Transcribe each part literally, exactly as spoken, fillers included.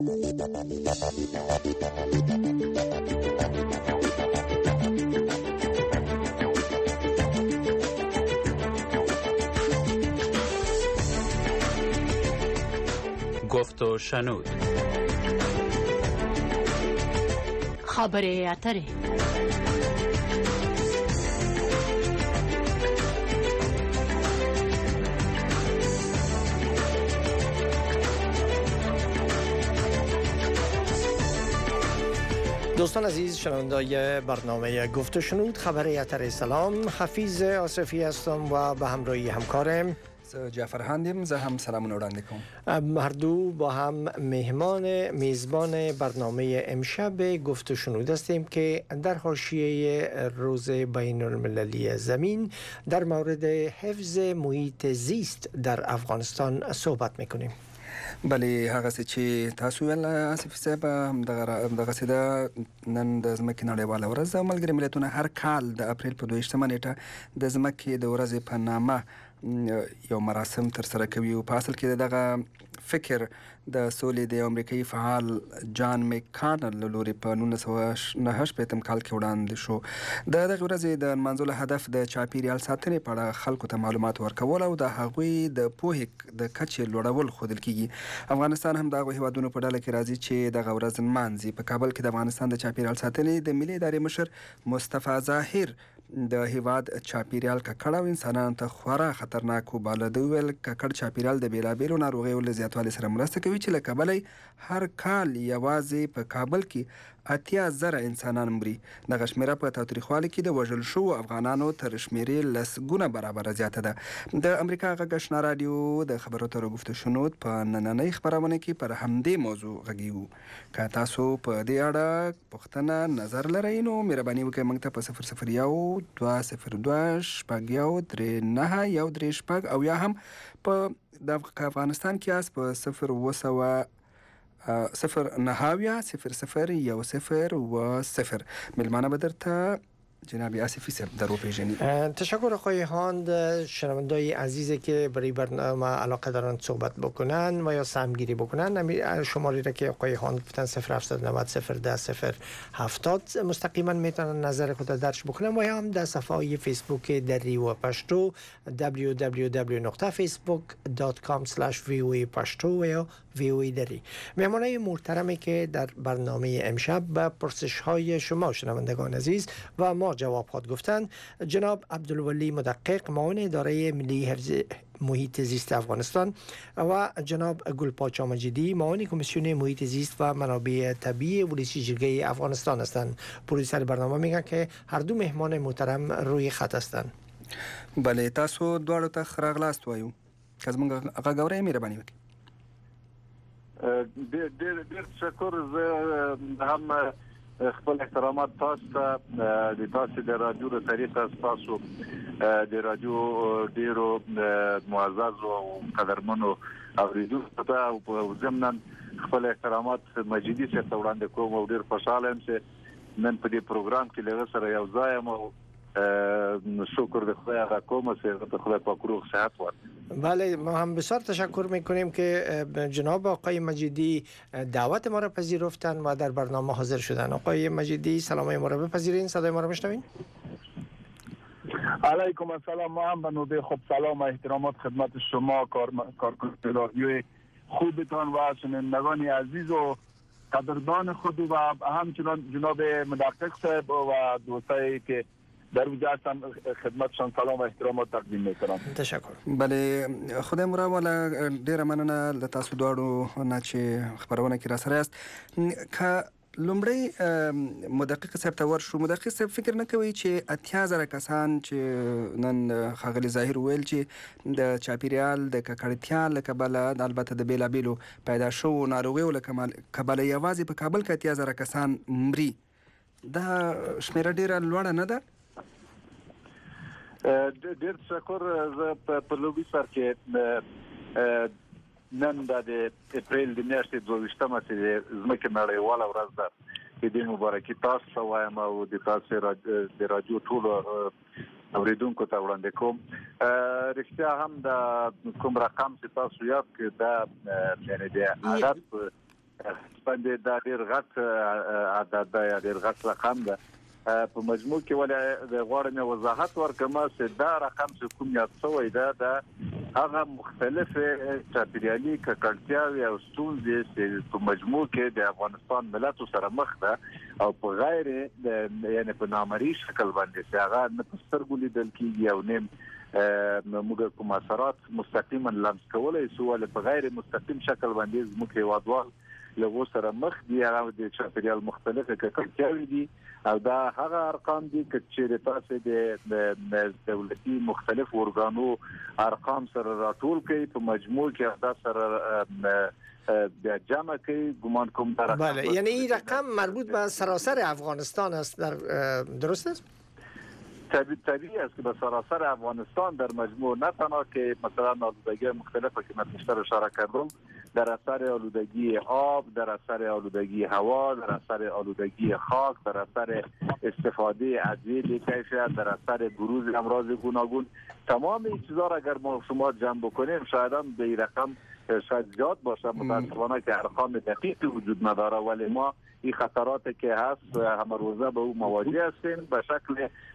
گفت و شنود. خبر اتره. دوستان عزیز، شنوندای برنامه گفت و شنود خبر اتر. سلام، حفیظ آصفی هستم و به همراهی همکارم جعفر هندیم. زه هم سلامونه وړاندې کوم. هر دو با هم مهمان میزبان برنامه امشب گفت و شنود هستیم که در حاشیه روز بین المللی زمین در مورد حفظ محیط زیست در افغانستان صحبت میکنیم. بله، هغه څه چې تاسو ویل آصف صاحب، دغه دغه څه ده. نن د ځمکې نړیواله ورځ ده. ملګري ملتونه هر کال د اپریل په دویشتمه نیټه د ځمکې د ورځې په نامه یو مراسم ترسره کوي او په اصل کې دغه فکر د سولې د امریکایي فعال جان میکانل له لوري په نولس سوه نهه شپېتم کال کې وړاندې شو. د دغې ورځې د نمانځلو هدف د چاپیریال ساتنې په اړه خلکو ته معلومات ورکول او د هغوی د پوهې د کچې لوړول ښودل کیږي. افغانستان هم د هغو هیوادونو په ډله کې راځي چې دغه ورځ نمانځي. په کابل کې د افغانستان د چاپیریال ساتنې د ملي ادارې مشر مصطفی ظاهر د هیواد چاپیریال ککړ او انسانانو ته خورا خطرناک وباله. دوی ویل ککړ چاپیریال د بیلابیلو ناروغیو له زیاتوالي سره مرسته کوي چې له کبله هر کال یوازې په کابل کې اتیا زره انسانان مري. دغه شمېره په تاوتریخوالي کې د وژل شوو افغانانو تر شمېرې لس ګونه برابره زیاته ده. د امریکا غږ آشنا راډیو د خبرو اترو گفت و شنود په نننۍ خپرونه کې پر همدې موضوع غږیږو. که تاسو په دې اړه پوښتنه نظر لرئ نو مهرباني وکړئ موږ ته په صفر صفر یو دوه صفر دوه شپږ یو درې نهه یو درې شپږ او یا هم په د افغانستان کې یاست په صفر اووه سوه صفر نهه صفر صفر یو صفر و صفر. ملمانه به درته جناب آصفی صاحب در وپیژنید. تشکر آقای هاند. شنوندای عزیزی که برای برنامه علاقه دارن صحبت بکنن و یا سهمگیری بکنن، شماری را که آقای هاند گفتن صفر هفتصد و نود صفر ده صفر هفتاد مستقیما میتونن نظر خود درش بکنن و یا هم در صفحه های فیسبوک دری و پشتو دبلیو دبلیو دبلیو دات فیسبوک دات کام اسلش وی او ای پشتو و یا وی او ای دری. مهمانای محترمی که در برنامه امشب به پرسش های شما شنوندگان عزیز و ما جواب خود گفتند، جناب عبدالولی مدقق معاون اداره ملی حفظ محیط زیست افغانستان و جناب گلپاچا مجیدی معاون کمیسیون محیط زیست و منابع طبیعی ولسی جرگه افغانستان هستند. پرویسر برنامه میگن که هر دو مهمان محترم روی خط هستند. بله، تاسو دواړو ته ښه راغلاست وایو. که زموږ غږ اورئ مهرباني وکړئ. ډېر ډېر ډېر تشکر. زه هم خپل احترامات تاسو ته د تاسو د رادیو د طریقه تاسو د رادیو ډیرو معزز او قدرمنو اوریدونکو ته او ضمن خپل احترامات مجیدي څخه وړاندې کوم او ډیر خوشاله یم چې نن په دې پروګرام کې له سره یو ځای یم او شکر به خدای را کوم چې خدای پاک روح صحت ورکړي. بله، ما هم بسیار تشکر میکنیم که جناب آقای مجیدی دعوت ما را پذیرفتن و در برنامه حاضر شدن. آقای مجیدی سلام ما را بپذیرین. صدای ما را میشنوین؟ علیکم السلام. ما هم به نوبه خود سلام و احترامات خدمت شما کارکنان رادیوی خوبتان و شنوندگان عزیز و قدردان خود و همچنان جناب مدقق صاحب و دوستایی که در وجه هستم خدمتشان سلام و احترامات تقدیم میکنم. تشکر. بله، خدای مو راوله. ډیره مننه له تاسو دواړو نه چې خبرونه کې را سره یاست. که لومړی مدقق صاحب ته ورشو، مدقق صاحب فکر نه کوي چې اتیا زره کسان چې نن ښاغلي ظاهر ویل چې د چاپیریال د ککړتیا له کبله د البته د بیلابیلو پیدا شوو ناروغیو له کبله یوازې په کابل کې اتیا زره کسان مري، دا شمېره ډیره لوړه نه ده؟ ډېر تشکر. زه په لوبي سر کې نن د اپریل د میاشتې دویشتمه چې ځمکې نړیواله ورځ ده، دې مبارکي تاسو ته وایم او د تاسو د رادیو ټولو اوریدونکو ته وړاندې کوم. رښتیا هم د کوم رقم چې تاسو یاد کړئ دا یعنې د عدد باندې دا ډیر غټ عدد دی، ډیر غټ رقم ده. په مجموع کې ولې د غواړم وضاحت ورکړم چې دا رقم چې کوم یاد شوی ده د هغه مختلفه چاپیریالي ککړتیاوې او ستونزې چې په مجموع کې د افغانستان ملت سره مخ ده او په غیر یعنی په نامرئی شکل باندې چې هغه نه په سترګو لیدل کیږي او نیم موږ کوم اثرات مستقیما لمس کولای شو ول په غیر مستقیم شکل باندې زموږ هیوادوال له سره مخ دي، هغه د چاپیریال مختلفه ککړتیاوې دي او دا هغه ارقام دي چې تاسو د دولتي مختلف ارګانو ارقام سره راټول کړئ په مجموع کې دا سره بیا جمع کوي. گمان کوم در بله، یعنی این رقم مربوط به سراسر افغانستان است، در درست است؟ طبیعی است که به سراسر افغانستان در مجموع، نه تنها که مثلا آلودگی مختلفه که من بیشتر اشاره کردم، در اثر آلودگی آب، در اثر آلودگی هوا، در اثر آلودگی خاک، در اثر استفاده از ادویه کیفیت، در اثر بروز امراض گوناگون، تمام این چیزا را اگر ما شما جمع بکنیم شاید هم به این رقم شاید زیاد باشه. متاسفانه که ارقام دقیقی وجود نداره، ولی ما این خطراتی که هست همه روزه به او مواجه هستیم به شکل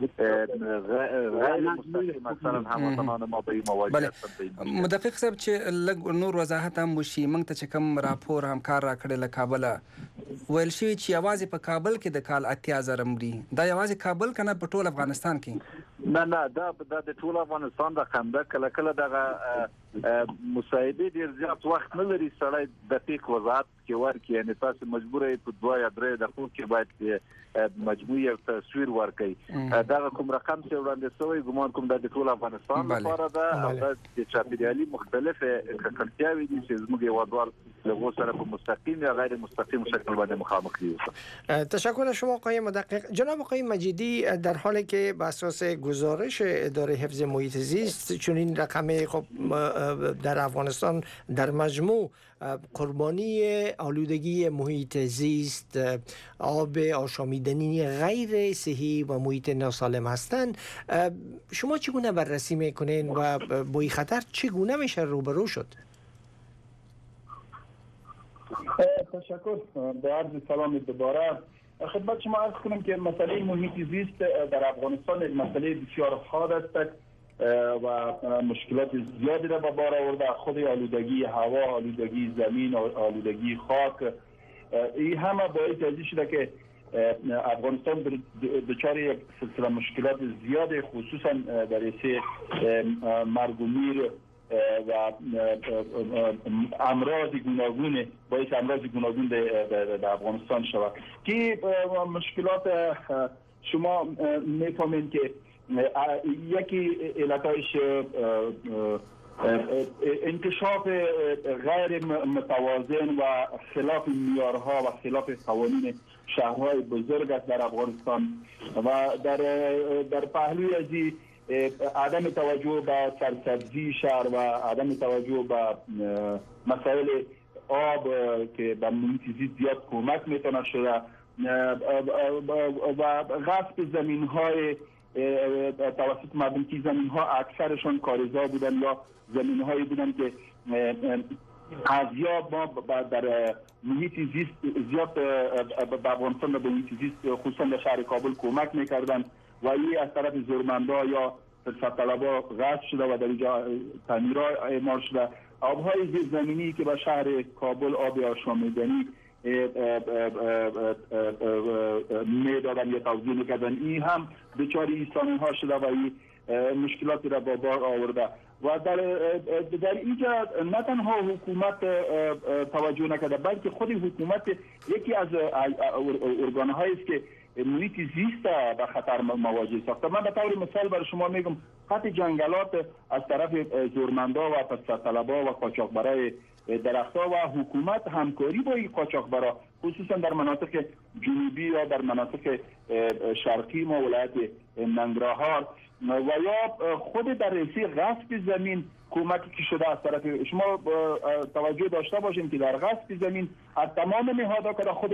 غیر مستقیم. مثلا هموطنان ما به این مواجه هستیم. مدقق صاحب چې لږ نور وضاحت هم وشي، موږ ته چې کوم راپور همکار راکړی له کابله ویل شوي چې یوازې په کابل کې د کال اتیا زره مړي، دا یوازې کابل که نه په ټول افغانستان کې؟ نه نه دا د ټول افغانستان رقم ده. کله کله دغه مصاحبه ډیر زیات وخت نه لري سړی دقیق وضاحت کې ورکړي، یعنی تاسو مجبور یې په دوه یا درې دقیقو کې باید مجموعي تصویر ورکړي. دا کوم رقم چې وړاندې شوی ګمان کوم د ټول افغانستان لپاره ده او د چاپیریالي مختلفه ککړتیاوې دي چې زموږ هیوادوال له سره په مستقیم یا غیر مستقیم شکل باندې مخامخ دي. تشکر از شما آقای مدقق. جناب آقای مجیدی، در حالی که بر اساس گزارش اداره حفظ محیط زیست چنین رقم خب در افغانستان در مجموع قربانی آلودگی محیط زیست، آب آشامیدنی غیر صحی و محیط ناسالم هستند، شما چگونه بررسی میکنین و با این خطر چگونه میشه روبرو شد؟ تشکر. با عرض سلام دوباره خدمت شما عرض کنم که مسئله محیط زیست در افغانستان مسئله بسیار حاد است و مشکلات زیادی را به بار آورده. خود آلودگی هوا، آلودگی زمین، آلودگی خاک، این همه باعث ازی شده که افغانستان دچار یک سلسله مشکلات زیاد خصوصا در حیث مرگ و میر و امراض گوناگون باعث امراض گوناگون در افغانستان شود که مشکلات شما میفهمید که یکی علتایش انکشاف غیر متوازن و خلاف معیارها و خلاف قوانین شهرهای بزرگ است در افغانستان و در در پهلوی از عدم توجه به سرسبزی شهر و عدم توجه به مسائل آب که به محیط زیست زیاد کمک میتونه شده و غصب زمین های توسط مردم که زمین ها اکثرشون کارزا بودن یا زمین هایی بودن که ازیاد ما در محیط زیست زیاد به افغانستان به محیط زیست خصوصا در شهر کابل کمک میکردن و این از طرف زورمندا یا فرصت طلبا غصب شده و در اینجا تعمیرها اعمال شده. آبهای زیرزمینی که به شهر کابل آب آشامیدنی میدادن یا توزیع میکردن، این هم دچار ایسانی ها شده و این مشکلاتی را با بار آورده و در در اینجا نه تنها حکومت توجه نکرده بلکه خود حکومت یکی از ارگان‌هایی است که محیط زیست به خطر مواجه ساخته. من به طور مثال برای شما میگم قطع جنگلات از طرف زورمندا و فرصت طلبا و قاچاقبرای درختها و حکومت همکاری با این قاچاقبرا خصوصا در مناطق جنوبی یا در مناطق شرقی ما ولایت ننگرهار و یا خود در رئیسی غصب زمین کمکی که شده از طرف شما توجه داشته باشیم که در غصب زمین از تمام نهادها که خود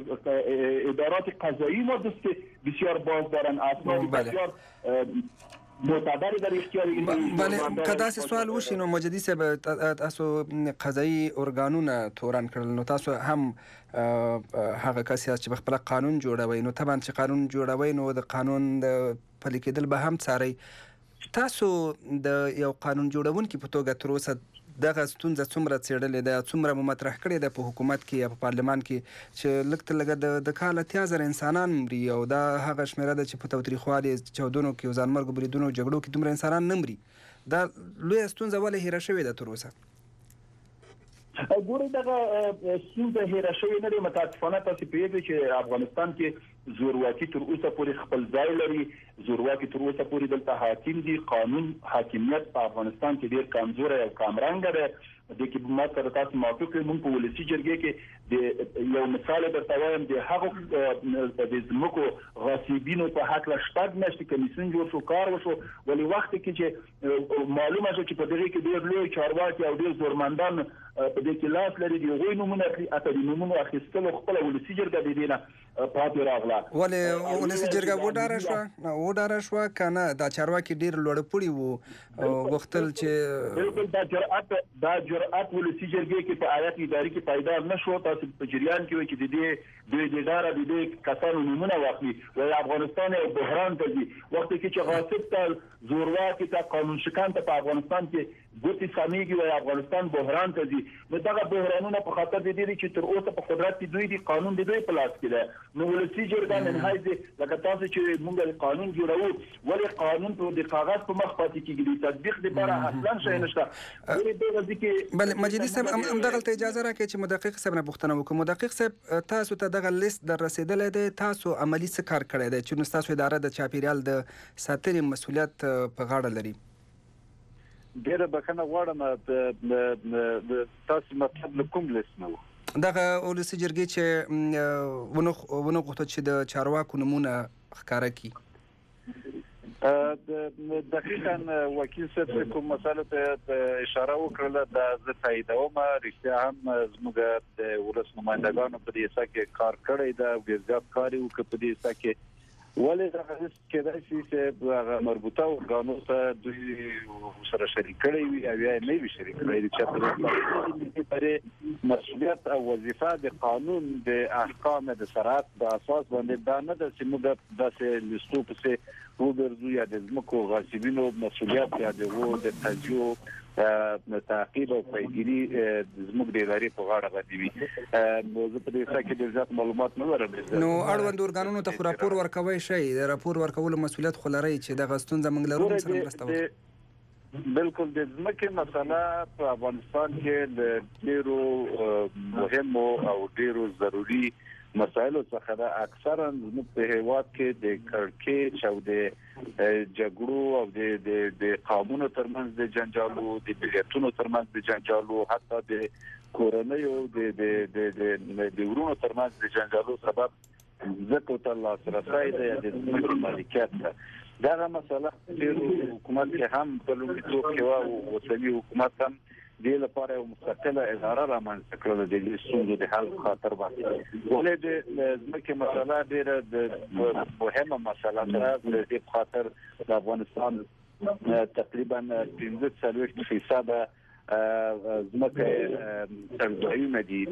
ادارات قضایی ما دست بسیار باز دارن، اسناد بسیار معتبر در اختیار این بله که داسې سوال وشي نو مجدي صاحب تاسو قضایي ارګانونه تورن کړل نو تاسو هم هغه کس یاست چې په خپل قانون جوړوي نو طبعا چې قانون جوړوي نو د قانون د پلي کېدل به هم څاري تاسو د یو قانون جوړونکي په توګه تر اوسه دغه ستونزه څومره څېړلې ده څومره مو مطرح کړې ده په حکومت کې یا په پارلمان کې چې لږ تر لږه د کال اتیا زره انسانان مري او دا هغه شمېره ده چې په تاوتریخوالي چاودنو کې او ځانمرګو بریدونو جګړو کې دومره انسانان نه مري دا لویه ستونزه ولې هېره شوې ده تر اوسه ګورئ دغه ستونزه هېره شوې نه ده متاسفانه تاسو پوهېږئ چې افغانستان کې زورواکي تر اوسه پورې خپل ځای لري زورواکي تر اوسه پورې دلته حاکم دي قانون حاکمیت په افغانستان کې ډېر کمزوری او کمرنګه ده د کې ما سره تاسو موافق یې موږ په ولسي جرګې کې د یو مثال درته وایم د هغو د ځمکو غاصبینو په هکله شپږ میاشتې کمیسیون جوړ شو کار وشو ولې وخت کې چې معلومه شو چې په دغه کې ډېر لوی چارواکي او ډېر زورمندان په دې کې لاس لري د هغوی نومونه اته د نومونو اخیستلو خپله ولسي جرګه د دې نه پاتې راغله ولې ولسي جرګه وډاره شوه وډاره شوه که نه دا چارواکي ډېر لوړ پوړي وو غوښتل چې بالکل دا جرأت دا جرأت ولسي جرګې کې په آیت اداري کې پیدا نه شو تاسو په جریان کې وایي چې د دې دوی د اداره د دې کسانو نومونه واخلي وایي افغانستان یو بحران ته ځي وخت کې چې غاصب ته زورواکي ته قانون شکن ته په افغانستان کې ګوتې سمیږي وایي افغانستان بحران ته ځي نو دغه بحرانونه په خاطر د دې چې تر اوسه په قدرت کې دوی دي قانون د دوی په لاس کې ده نو ولسي جرګه نن هاي لکه تاسو چې موږ قانون جوړو ولې قانون په د کاغذ په مخ پاتې کېږي د تطبیق لپاره اصلا شي نشته ولې دغه ځکه بل مجدي صاحب هم دغه اجازه راکړئ چې مدقق صاحب نه پوښتنه وکړو مدقق صاحب تاسو ته دغه لیست در رسیدلې ده تاسو عملی څه کار کړی دی چې تاسو اداره د چاپیریال د ساتنې مسؤلیت په غاړه لري ډیره بخښنه غواړم د تاسو مطلب له کوم لیست نه و دغه ولسي جرګې چې ونه ونه غوښتل چې د چارواکو نمونه ښکاره کړي دقیقا وکیل صاحب کوم مسله ته اشاره وکړه دا زه تاییدوم رښتیا هم زموږ د ولس نمایندګانو په دې ځای کې کار کړی دا ګزګاب کاری وکړ په دې ځای کې ولې دا هیڅ کېدای شي چې مربوطه ورګانو ته دوی سره شریک کړي وي او یا نه وي شریک کړي چې په مسؤلیت او وظیفه د قانون د احکام د سرعت په اساس باندې دا نه د سیمه د لستو په وګرځو یا د ځمکو غاصبینو مسؤلیت یا د وو د تجو تعقیب او پیگیری زموږ د ادارې په غاړه باندې وي نو زه په دې ځای کې ډېر زیات معلومات نه لرم نو اړوند ارګانونو ته راپور ورکوي شي د راپور ورکولو مسؤلیت خو لري چې دغه ستونزه موږ لرو سره مرسته وکړي بالکل د ځمکې مسله په افغانستان کې د ډېرو مهمو او ډېرو ضروري مسایلو څخه دا اکثرا زموږ په هیواد کې د کړکېچ او د جګړو او د د د قومونو ترمنځ د جنجالو د ملیتونو ترمنځ د جنجالو حتی د کورنیو د د د د ورونو ترمنځ د جنجالو سبب ځکه ته الله سره سايده د ځمکې مالکیت دا مسله چې حکومت کې هم په لومړیتوب کې او اوسنی حکومت هم د لپاره یو مستقله اداره رامنځته کړل د دې ستونزو د حل خاطر باندې ولې د ځمکې مسله ډېره د مهمه مسله ده د دې خاطر د افغانستان تقریبا پنځه څلوېښت فیصد ځمکه ترځایونه دي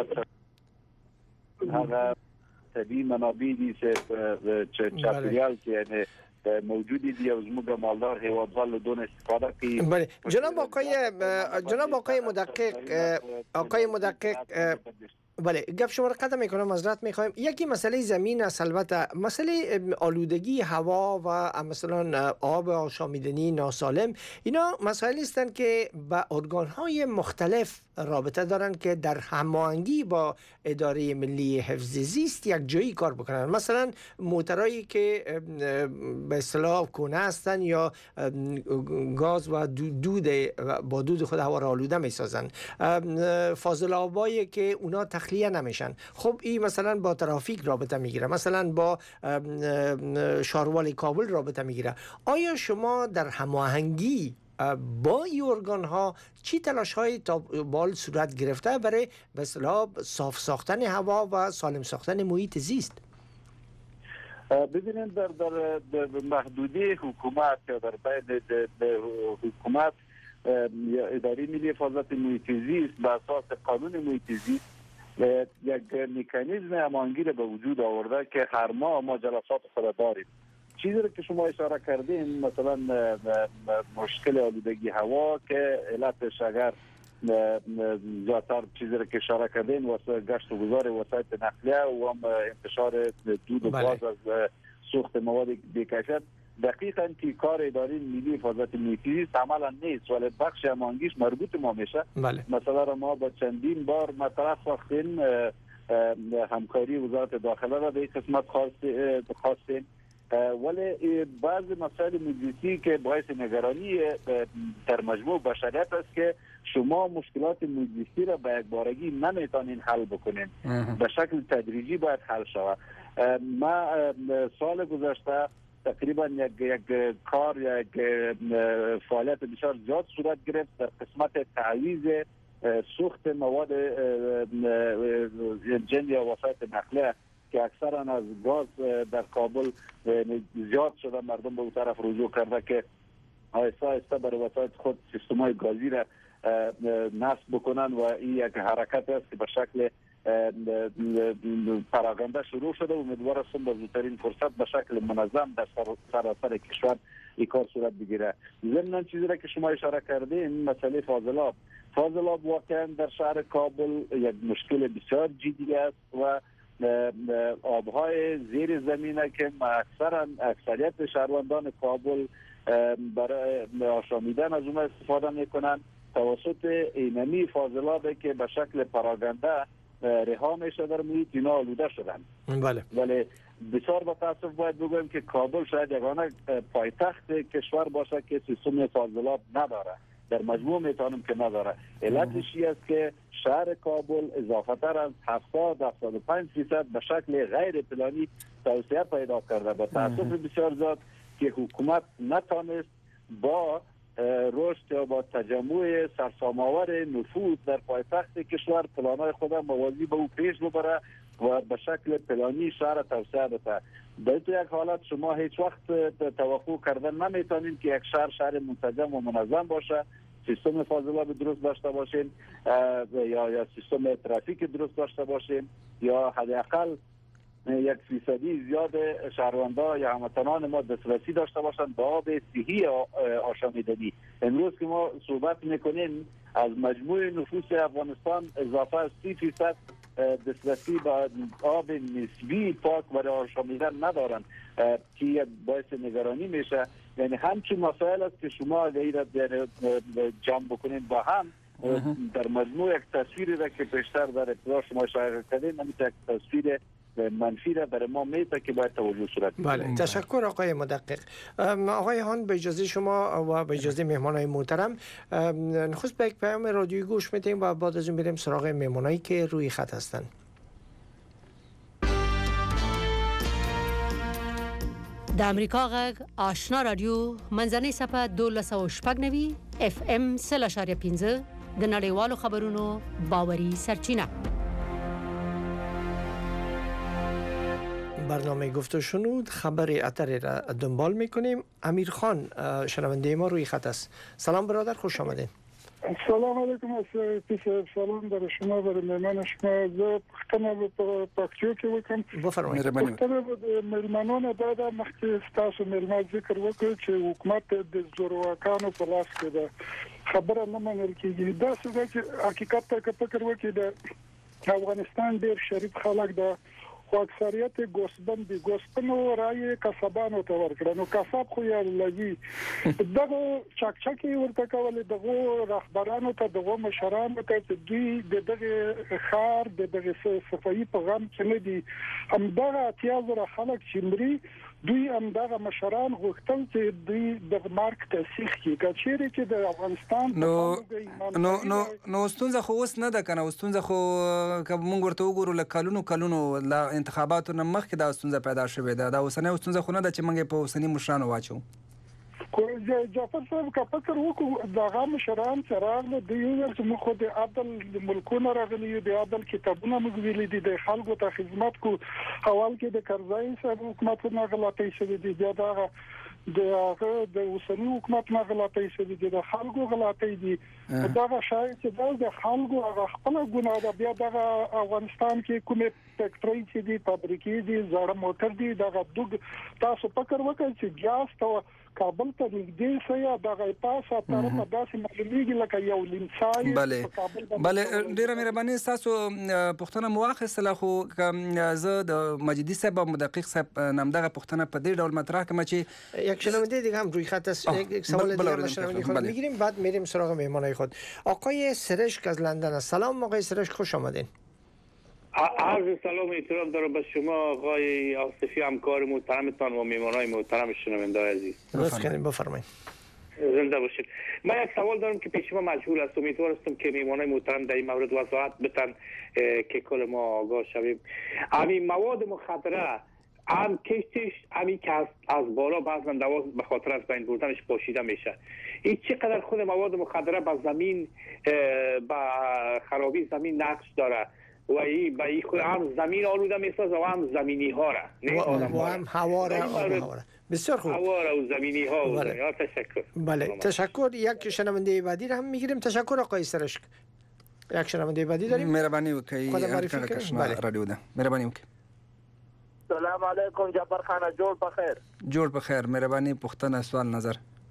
هغه طبیعي منابع دي چې چاپیریال کې یعنی موجودی دی او زموږ مالدار هیوادوال له دون استفاده کوي بله جناب آقای جناب آقای مدقق آقای مدقق بله گپ شما را قطع میکنم معذرت میخوایم یکی مسئله زمین است البته مسئله آلودگی هوا و مثلا آب آشامیدنی ناسالم اینا مسائلی هستند که با ارگان‌های مختلف رابطه دارند که در هماهنگی با اداره ملی حفظ زیست یک جایی کار بکنن مثلا موترایی که به اصطلاح کونه هستند یا گاز و دود با دود خود هوا را آلوده میسازن فاضلابایی که اونا تخلیه نمیشن خب این مثلا با ترافیک رابطه میگیره مثلا با شاروال کابل رابطه میگیره آیا شما در هماهنگی با این ارگان ها چی تلاش های تا بال صورت گرفته برای به اصطلاح صاف ساختن هوا و سالم ساختن محیط زیست؟ ببینید در در محدوده حکومت یا در بین حکومت یا اداره ملی حفاظت محیط زیست به اساس قانون محیط زیست یک مکانیزم امانگیر به وجود آورده که هر ماه ما جلسات خود داریم. چیزی رو که شما اشاره کردین مثلا مشکل آلودگی هوا که علتش اگر زیادتر چیزی رو که اشاره کردین واسه گشت و گذار وسایل نقلیه و هم انتشار دود و گاز از سوخت مواد بیکیفیت دقیقاً که کار اداره ملی حفاظت محیط زیست عملا نیست ولی بخش امانگیش مربوط ما میشه. بله. مثلا ما با چندین بار مطرح ساختیم همکاری وزارت داخله را به این قسمت خواستیم ولی بعض مسائل مجلسی که باعث نگرانی در مجموع بشریت است که شما مشکلات مجلسی را به یک بارگی نمیتونین حل بکنین، به شکل تدریجی باید حل شود. ما سال گذشته تقریبا یک یک کار یک فعالیت بسیار زیاد صورت گرفت در قسمت تعویض سوخت مواد انجن یا وسایل نقلیه که اکثرا از گاز در کابل زیاد شده، مردم به اون طرف رجوع کرده که آهسته آهسته برای وسایل خود سیستم‌های گازی را نصب بکنن و این یک حرکت است که به شکل پراگنده شروع شده و امیدوار هستم با زودترین فرصت به شکل منظم در سراسر کشور این کار صورت بگیره. ضمن چیزی را که شما اشاره کردین مسئله فاضلاب فاضلاب واقعا در شهر کابل یک مشکل بسیار جدی است و آبهای زیر زمینه که اکثرا اکثریت شهروندان کابل برای آشامیدن از اون استفاده میکنن توسط اینمی فاضلابی که به شکل پراگنده رها میشه در محیط اینا آلوده شدن. بله. ولی بسیار با تاسف باید بگویم که کابل شاید یگانه پایتخت کشور باشه که سیستم فاضلاب نداره، در مجموع میتونم که نداره. علتش است که شهر کابل اضافه تر از هفتاد تا هفتاد و پنج درصد به شکل غیر پلانی توسعه پیدا کرده. با تاسف بسیار زیاد که حکومت نتانست با رشد یا با تجمع سرسام‌آور نفوذ در پایتخت کشور پلان‌های خود موازی به او پیش ببره و به شکل پلانی شهر توسعه بده. در تو یک حالت شما هیچ وقت توقع کردن نمیتونید که یک شهر شهر منسجم و منظم باشه، سیستم فاضلاب درست داشته باشین یا یا سیستم ترافیک درست داشته باشین یا حداقل یک فیصدی زیاد شهروندان یا هموطنان ما دسترسی داشته باشند به آب صحی آشامیدنی. امروز که ما صحبت میکنیم از مجموع نفوس افغانستان اضافه از سی فیصد دسترسی به آب نسبی پاک برای آشامیدن ندارن که باعث نگرانی میشه. یعنی همچون مسائل است که شما اگر در جمع بکنید با هم در مجموع یک تصویری را که پیشتر در ابتدا شما اشاره کردید نمیشه یک تصویر منفی را برای ما میده که باید توجه صورت بگیره. بله، تشکر آقای مدقق. آقای هان به اجازه شما و به اجازه مهمانای محترم نخست به یک پیام رادیویی گوش میدیم و بعد از اون بریم سراغ مهمانایی که روی خط هستن. د امریکا غږ آشنا رادیو منځنۍ صفحه دولس او شپږ نوي اف ام سل اشاریه پنځه د نړیوالو خبرونو باوري سرچینه. برنامه گفت و شنود خبر اتری را دنبال میکنیم. امیر خان شنونده ما روی خط است. سلام برادر، خوش آمدین. سلام علیکم. سلام برای شما، برای مهمان شما. زه پوښتنه په پښتو کې وکم. بفرمایئ. پوښتنه د مېلمنانو دا د مخکې تاسو مېلمه ذکر وکړ چې حکومت د زورواکانو په لاس کې ده، خبره نه منل کېږي. دا څه چې حقیقت ته فکر وکړي د افغانستان ډېر شریف خلک ده خو اکثریت ګوسبند دي، ګوسبنو رایې کسبانو ته ورکړه. نو کسب خو یې لګي دغه چکچکې ورته کولې دغه رهبرانو ته دغه مشرانو ته چې دوی د دغه خار د دغه صفایي په غم کې نه دي. همدغه اتیا زره خلک چې مري دوی همدغه مشران غوښتل چې دوی د مارک تسخ کې کچېرې چې د افغانستان نو نو نو نو ستونزه خو اوس نه ده کنه. ستونزه خو که موږ ورته وګورو له کلونو کلونو لا انتخاباتو نه مخکې دا ستونزه پیدا شوې ده. دا اوسنۍ ستونزه خو نه ده چې موږ په اوسنۍ مشرانو واچو. کو جعفر صاحب کا فکر وکړو دغه مشران چې راغله د یو چې موږ خو د عدل ملکونه راغلي یو د عدل کتابونه موږ ویلي دي د خلکو ته خدمت کو اول کې د کرزای صاحب حکومت نه غلطي شوې دي بیا دغه د هغه د اوسنی حکومت نه غلطي شوې دي د خلکو غلطي دي دغه شای چې د خلکو هغه خپل ګناه ده بیا دغه افغانستان کې کومه فیکټری چې دي فابریکې دي زړه موټر دي دغه دوګ تاسو فکر وکړئ چې ګاز ته کابل ته نږدې سیا دغه پاسه طرفه داسې معلومیږي لکه یو لمسای بله بله ډیره مهرباني تاسو پښتنه مواخصه خو زه د مجیدی صاحب او مدقق صاحب نامدغه پښتنه په دې ډول مطرح کوم چې یک شنونده دیگه هم روی خط است یک سوال دیگه هم شنونده خود میگیریم بعد میریم سراغ مهمانای خود. آقای سرشک از لندن است. سلام آقای سرشک، خوش آمدین. عرض سلام احترام دارم به شما آقای آصفی همکار محترمتان و مهمانای محترم شنونده‌های عزیز. درست کردین، بفرمایید. زنده باشید. من یک سوال دارم که پیش ما مجهول است. امیدوار هستم که مهمانای محترم در این مورد وضاحت بدن که کل ما آگاه شویم. همین مواد مخدره هم کشتش همین که از, از بالا بعضا دوا به خاطر از بین بردنش پاشیده میشه. این چقدر خود مواد مخدره به زمین به خرابی زمین نقش داره و این به این خود هم زمین آلوده میسازه و هم زمینی ها را نه آدم و هم هوا را بسیار خوب هوا را و زمینی ها و بله. تشکر بله تشکر. یک شنونده بعدی را هم میگیریم. تشکر آقای سرشک. یک شنونده بعدی داریم. مهربانی وکړئ هغه کشنا رادیو ده. مهربانی وکړئ. سلام علیکم جعفر خان، جوړ په خیر. جوړ په خیر. مهرباني پوښتنه سوال نظر.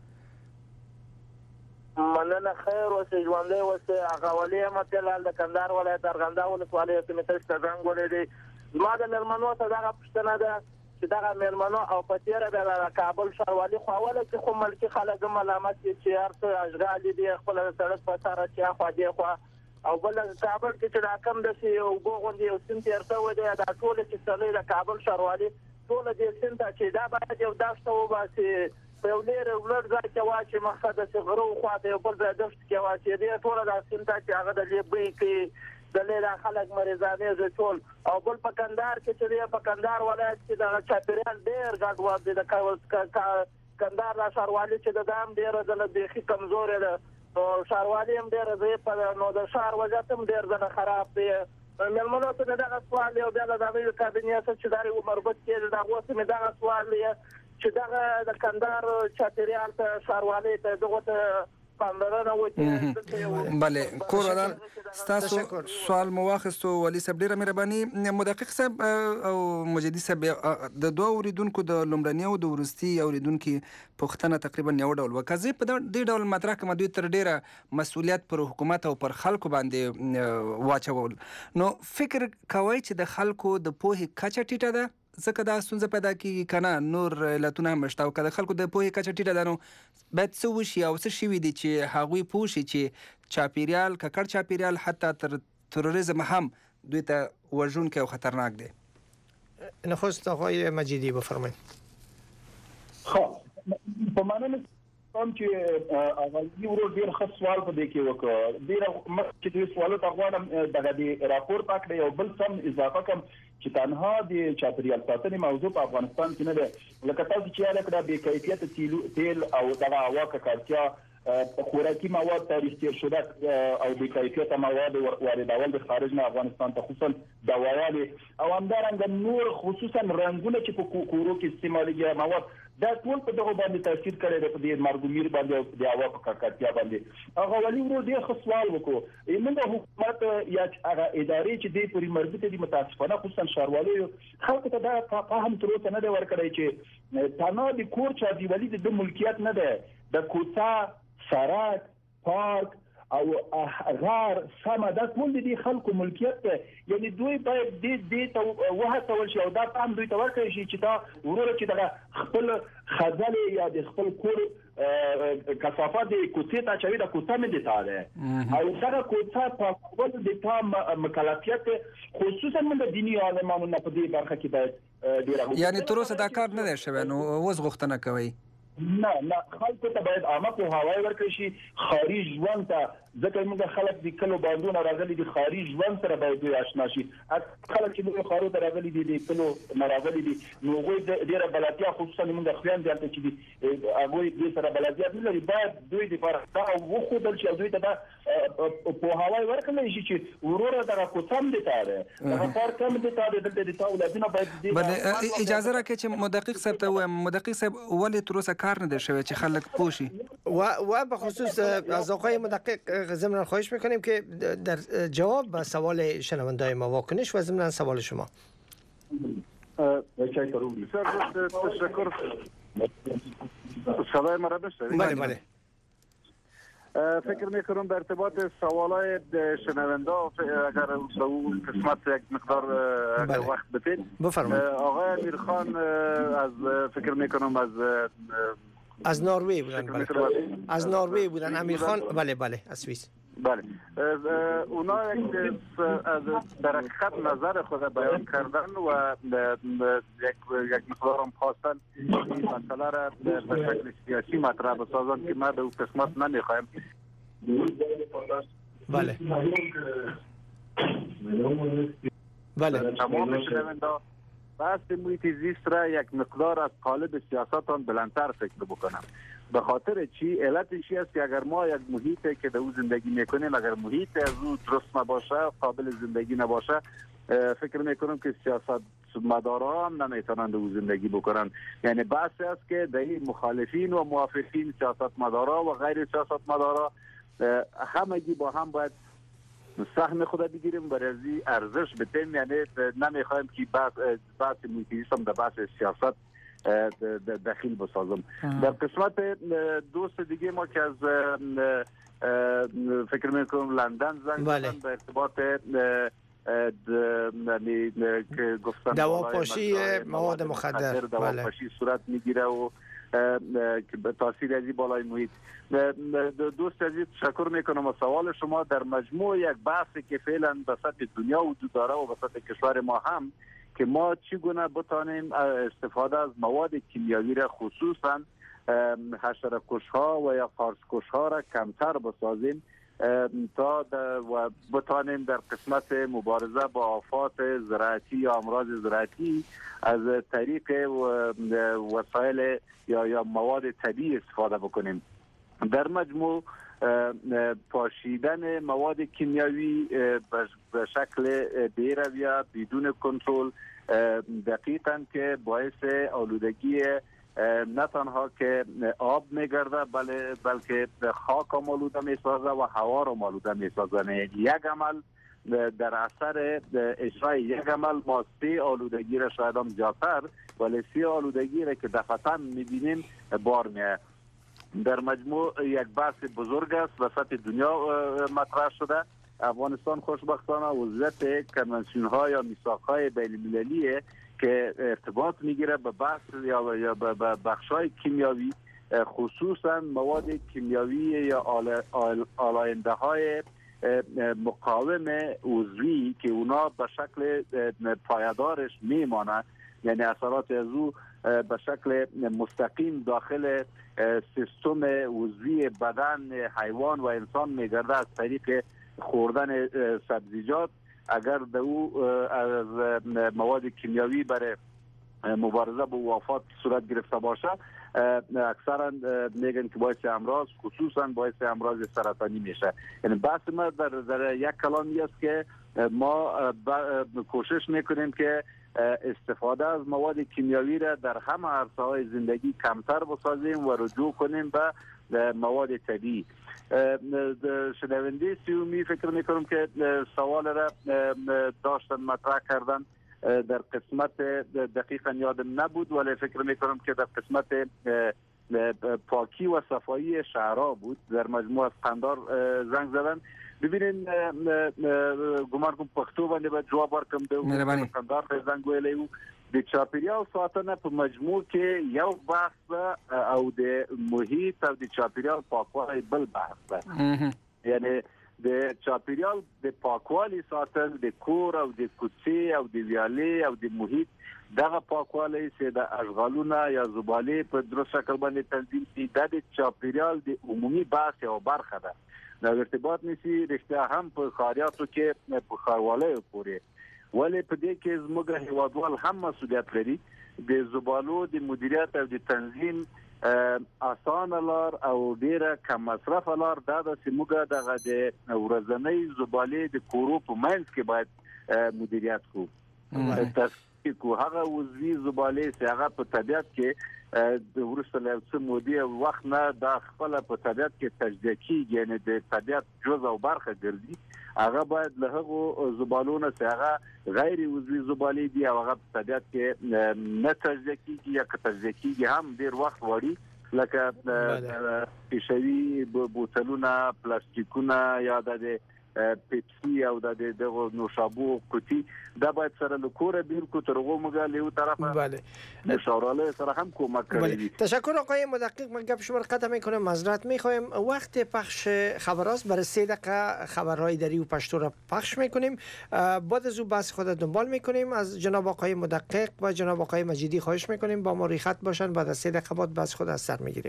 مننه خیر اوسې ژوندی اوسې. هغه ولي احمد جلال د کندهار ولایت ارغنداو ولسوالۍ سیمې ته زنګ ولیدی. زما د مېلمنو ته دغه پوښتنه ده چې دغه مېلمنو او په تېره د کابل ښاروالي خو اوله کې خو ملکي خلک ملامت دي چې هر څه اشغال دي خپله سړک په سره چې اخوا دېخوا او بل کابل کې چې دا کم د سی او غوغوندې یو سیم تیر شوی دی دا ټول چې څلې د کابل ښاروالي ټول د سیم ته چې دا باید یو داشته وباسي په یو لري ولر ځای کې واچي مقصد چې غرو خواته یو بل ځای دشت کې واچي دې ټول د سیم ته چې هغه د لیبي کې د لیلا خلک مریضانه ز ټول او بل په کندهار کې چې په کندهار ولایت کې د چاپیریال ډېر ګډ وډ د کندهار د ښاروالي چې د دام ډېر د بيخي کمزور ده او ښاروالي هم ډېر زه په نو د ښار وضعیت هم ډېر زنه خراب دی. مېلمنو ته دغه سوال یو بیا د هغوی کابینې څخه چې داري مربوط کېږي د هغو څخه مې دغه سوال دی چې دغه د کندهار چاپیریال ته ښاروالۍ ته دغو ته پاملرنه وکړي. بله کور ودان ستاسو سوال مو واخیستو ولي صاحب ډېره مهرباني. مدقق صاحب او مجدي صاحب د دوه اوریدونکو د لومړني او د وروستي اوریدونکو پوښتنه تقریبا یو ډول وکړه. زه په دې ډول مطرح کوم دوی تر ډېره مسؤلیت پر حکومت او پر خلکو باندې واچول. نو فکر کوئ چې د خلکو د پوهې کچه ټیټه ده ځکه دا ستونزه پیدا کېږي که نه نور علتونه هم شته او که د خلکو د پوهې کچه ټیټه ده نو باید څه وشي او څه شوي دي چې هغوی پوه شي چې چاپیریال ککړ چاپیریال حتی تر تروریزم هم دوی ته وژونکی او خطرناک دی. نخست آقای مجیدی بفرمایید. خب په مننه کوم چې اولي ورو ډیر ښه سوال په دې کې وکړ. ډیر چې دې سوالو ته غواړم دغه د راپور پاک دی او بل سم اضافه کوم چې تنها د چاپیریال ساتنې موضوع په افغانستان کې نه ده. لکه تاسو چې یاله کړه بې کیفیت تیل او دغه هوا ککړتیا خوراکي مواد تاریخ تیر شده او بې کیفیته مواد واردول د خارج نه افغانستان ته خصوصا دوايانې او همدارنګه نور خصوصا رنګونه چې په کورو کې استعمالېږي مواد دا ټول په دغه باندې تاثیر کړی دی په دې مرګومیر باندې او د هوا په ککړتیا باندې. هغه ولي ورو ډېر ښه سوال وکړو. موږ حکومت یا هغه ادارې چې دې پورې مربوطې دي متاسفانه خصوصا ښاروالۍ خلکو ته دا فهم تر اوسه نه دی ورکړی چې تنها د کور چاردیوالي د ملکیت نه ده، د کوڅه سړک پارک او غار سما دا ټول دي خلکو ملکیت ته. یعنی دوی باید دې دې ته وهڅول شي او دا هم دوی ته ورکړي شي چې دا ورور چې دا خپل خزل یا د خپل کور کثافات د کوڅې ته چوي د کوڅه مې دتا ده او دا کوڅه په خپل د تام مکلفیت خصوصا من دینی عالمانو نه په دې برخه کې باید ډیر یعنی تر اوسه دا کار نه دی شوی. نو اوس غوښتنه کوي نه نه خلکو ته باید عامه پوهاوی ورکړي شي، خارج ژوند ته ځکه موږ خلک د کلو باندونه راغلي دي خاري ژوند سره باید دوی آشنا شي. خلک چې دوی خارو ته راغلي دي د کلو نه راغلي دي نو هغوی ډېره بلدتیا خصوصا موږ خویان دي هلته چې دي هغوی دې سره بلدتیا نه لري باید دوی دپاره دا وښودل شي او دوی ته دا پوهاوی ورکړلی شي چې وروره دغه خو سم دې تا دی دغه کار کم دې تا دی دلته د تا اولادونه باید بله اجازه راکړئ چې مدقق صاحب ته ووایم مدقق صاحب ولې تر اوسه کار نه دی شوی چې خلک پوه شي و و به خصوص از آقای مدقق ضمن خواهش میکنیم که در جواب به سوال شنوندای ما واکنش و ضمن سوال شما. تشکر. صدای مرا بشنوید؟ بله بله. فکر میکنم در ارتباط سوالای شنونده اگر به اون قسمت یک مقدار اگر وقت بدید بفرمایید. آقای امیرخان از فکر میکنم از از نروژ بودن بله. از نروژ بودن امیرخان بله بله از سوئیس. بله اونا یک در حقیقت نظر خود بیان کردن و یک یک مقدار هم خواستن این مسئله را به شکل سیاسی مطرح بسازن که ما به اون قسمت نمیخوایم. بله بله تمام شنونده بحث محیط زیست را یک مقدار از قالب سیاست آن بلندتر فکر بکنم. به خاطر چی؟ علتش است که اگر ما یک محیطی که در او زندگی میکنیم اگر محیط از او درست نباشه قابل زندگی نباشه فکر میکنم که سیاست مدارا هم نمیتونن در او زندگی بکنن. یعنی بحث است که در مخالفین و موافقین سیاست مدارا و غیر سیاست مدارا همگی با هم باید سهم خود بگیریم برای ارزش بدیم. یعنی نمیخوایم که بحث بحث محیط زیست هم در بحث سیاست داخل بسازم. در قسمت دوست دیگه ما که از فکر میکنم لندن زنگ بله. به ارتباط که گفتن دواپاشی مواد مخدر دواپاشی صورت میگیره و که به تاثیر ازی بالای محیط. دوست عزیز تشکر میکنم و سوال شما در مجموع یک بحثی که فعلا به سطح دنیا وجود داره و به سطح کشور ما هم که ما چگونه بتانیم استفاده از مواد کیمیایی را خصوصا حشره‌کش‌ها و یا قارچ‌کش‌ها را کمتر بسازیم تا و بتانیم در قسمت مبارزه با آفات زراعتی یا امراض زراعتی از طریق وسایل یا یا مواد طبیعی استفاده بکنیم. در مجموع پاشیدن مواد کیمیایی به شکل بی‌رویه بدون کنترل دقیقاً که باعث آلودگی نه تنها که آب میگرده بله بلکه خاک هم آلوده میسازه و هوا رو آلوده میسازه. یک عمل در اثر اجرای یک عمل ما سه آلودگی را شاید هم زیادتر ولی سه آلودگی را که دفعتاً میبینیم بار میاد. در مجموع یک بحث بزرگ است و سطح دنیا مطرح شده. افغانستان خوشبختانه عضویت کنوانسیون ها یا میثاق های بین المللی که ارتباط میگیره به بحث یا یا به بخش های کیمیاوی خصوصا مواد کیمیاوی یا آلاینده های مقاوم عضوی که اونا به شکل پایدارش میمانه یعنی اثرات از او به شکل مستقیم داخل سیستم عضوی بدن حیوان و انسان میگرده از طریق خوردن سبزیجات. اگر در او از مواد کیمیاوی برای مبارزه با وفات صورت گرفته باشه اکثرا میگن که باعث امراض خصوصا باعث امراض سرطانی میشه. یعنی بحث ما در, در یک کلامی است که ما کوشش میکنیم که استفاده از مواد کیمیاوی را در همه عرصه های زندگی کمتر بسازیم و رجوع کنیم به مواد طبیعی. شنونده سیومی فکر میکنم که سوال را داشتن مطرح کردن در قسمت دقیقا یادم نبود ولی فکر میکنم که در قسمت پاکی و صفایی شهرها بود. در مجموع از قندار زنگ زدن. ببینین ګومان کوم پښتو باندې به جواب ورکړم د قندار په زنګ ویلی وو د چاپیریال ساتنه په مجموع کې یو بحث او د محیط او د چاپیریال پاکوالی بل بحث ده. یعنی د چاپیریال د پاکوالی ساتل د کور او د کوڅې او د ویالې او د محیط دغه پاکوالی چې د اشغالونه یا زبالې په درست شکل باندې تنظیم شي دا د چاپیریال د عمومي بحث یوه برخه ده د ارتباط نسی رښتیا هم په خاریاتو کې په خاروالۍ پورې ولې په دې کې زموږ هیوادوال هم مسؤلیت لري د زبالو د مدیریت او د تنظیم آسان لار او ډیره کم مصرف لار دا د سیموګه دغه د ورځنۍ زبالې د کورو په منځ کې باید مدیریت کو تاسو کو هغه وزوی زبالې چې هغه په طبیعت کې د ورسته له څه مودي وخت نه د خپل په طبیعت کې تجزیه کیږي یعنی د طبیعت جزء او برخه ګرځي هغه باید له هغه زبالونو چې هغه غیر وزوی زبالې دي او هغه په طبیعت کې نه تجزیه کیږي یا که تجزیه کیږي هم ډیر وخت وړي لکه پیشوي بوتلونه پلاستیکونه یا د پیپسي او د دغه نوشابو کوټي دا باید سره له کوره بیر کو ترغو مګا له طرفه بله مشاوره سره هم کمک کردی. تشکر آقای مدقق. من گپ شما رو قطع میکنم، معذرت میخوایم. وقت پخش خبراست، برای سه دقیقه خبرهای دری و پشتو را پخش میکنیم. بعد از او بحث خود دنبال میکنیم. از جناب آقای مدقق و جناب آقای مجیدی خواهش میکنیم با ما ریخت باشن. بعد از سه دقیقه بعد بحث خود از سر میگیریم.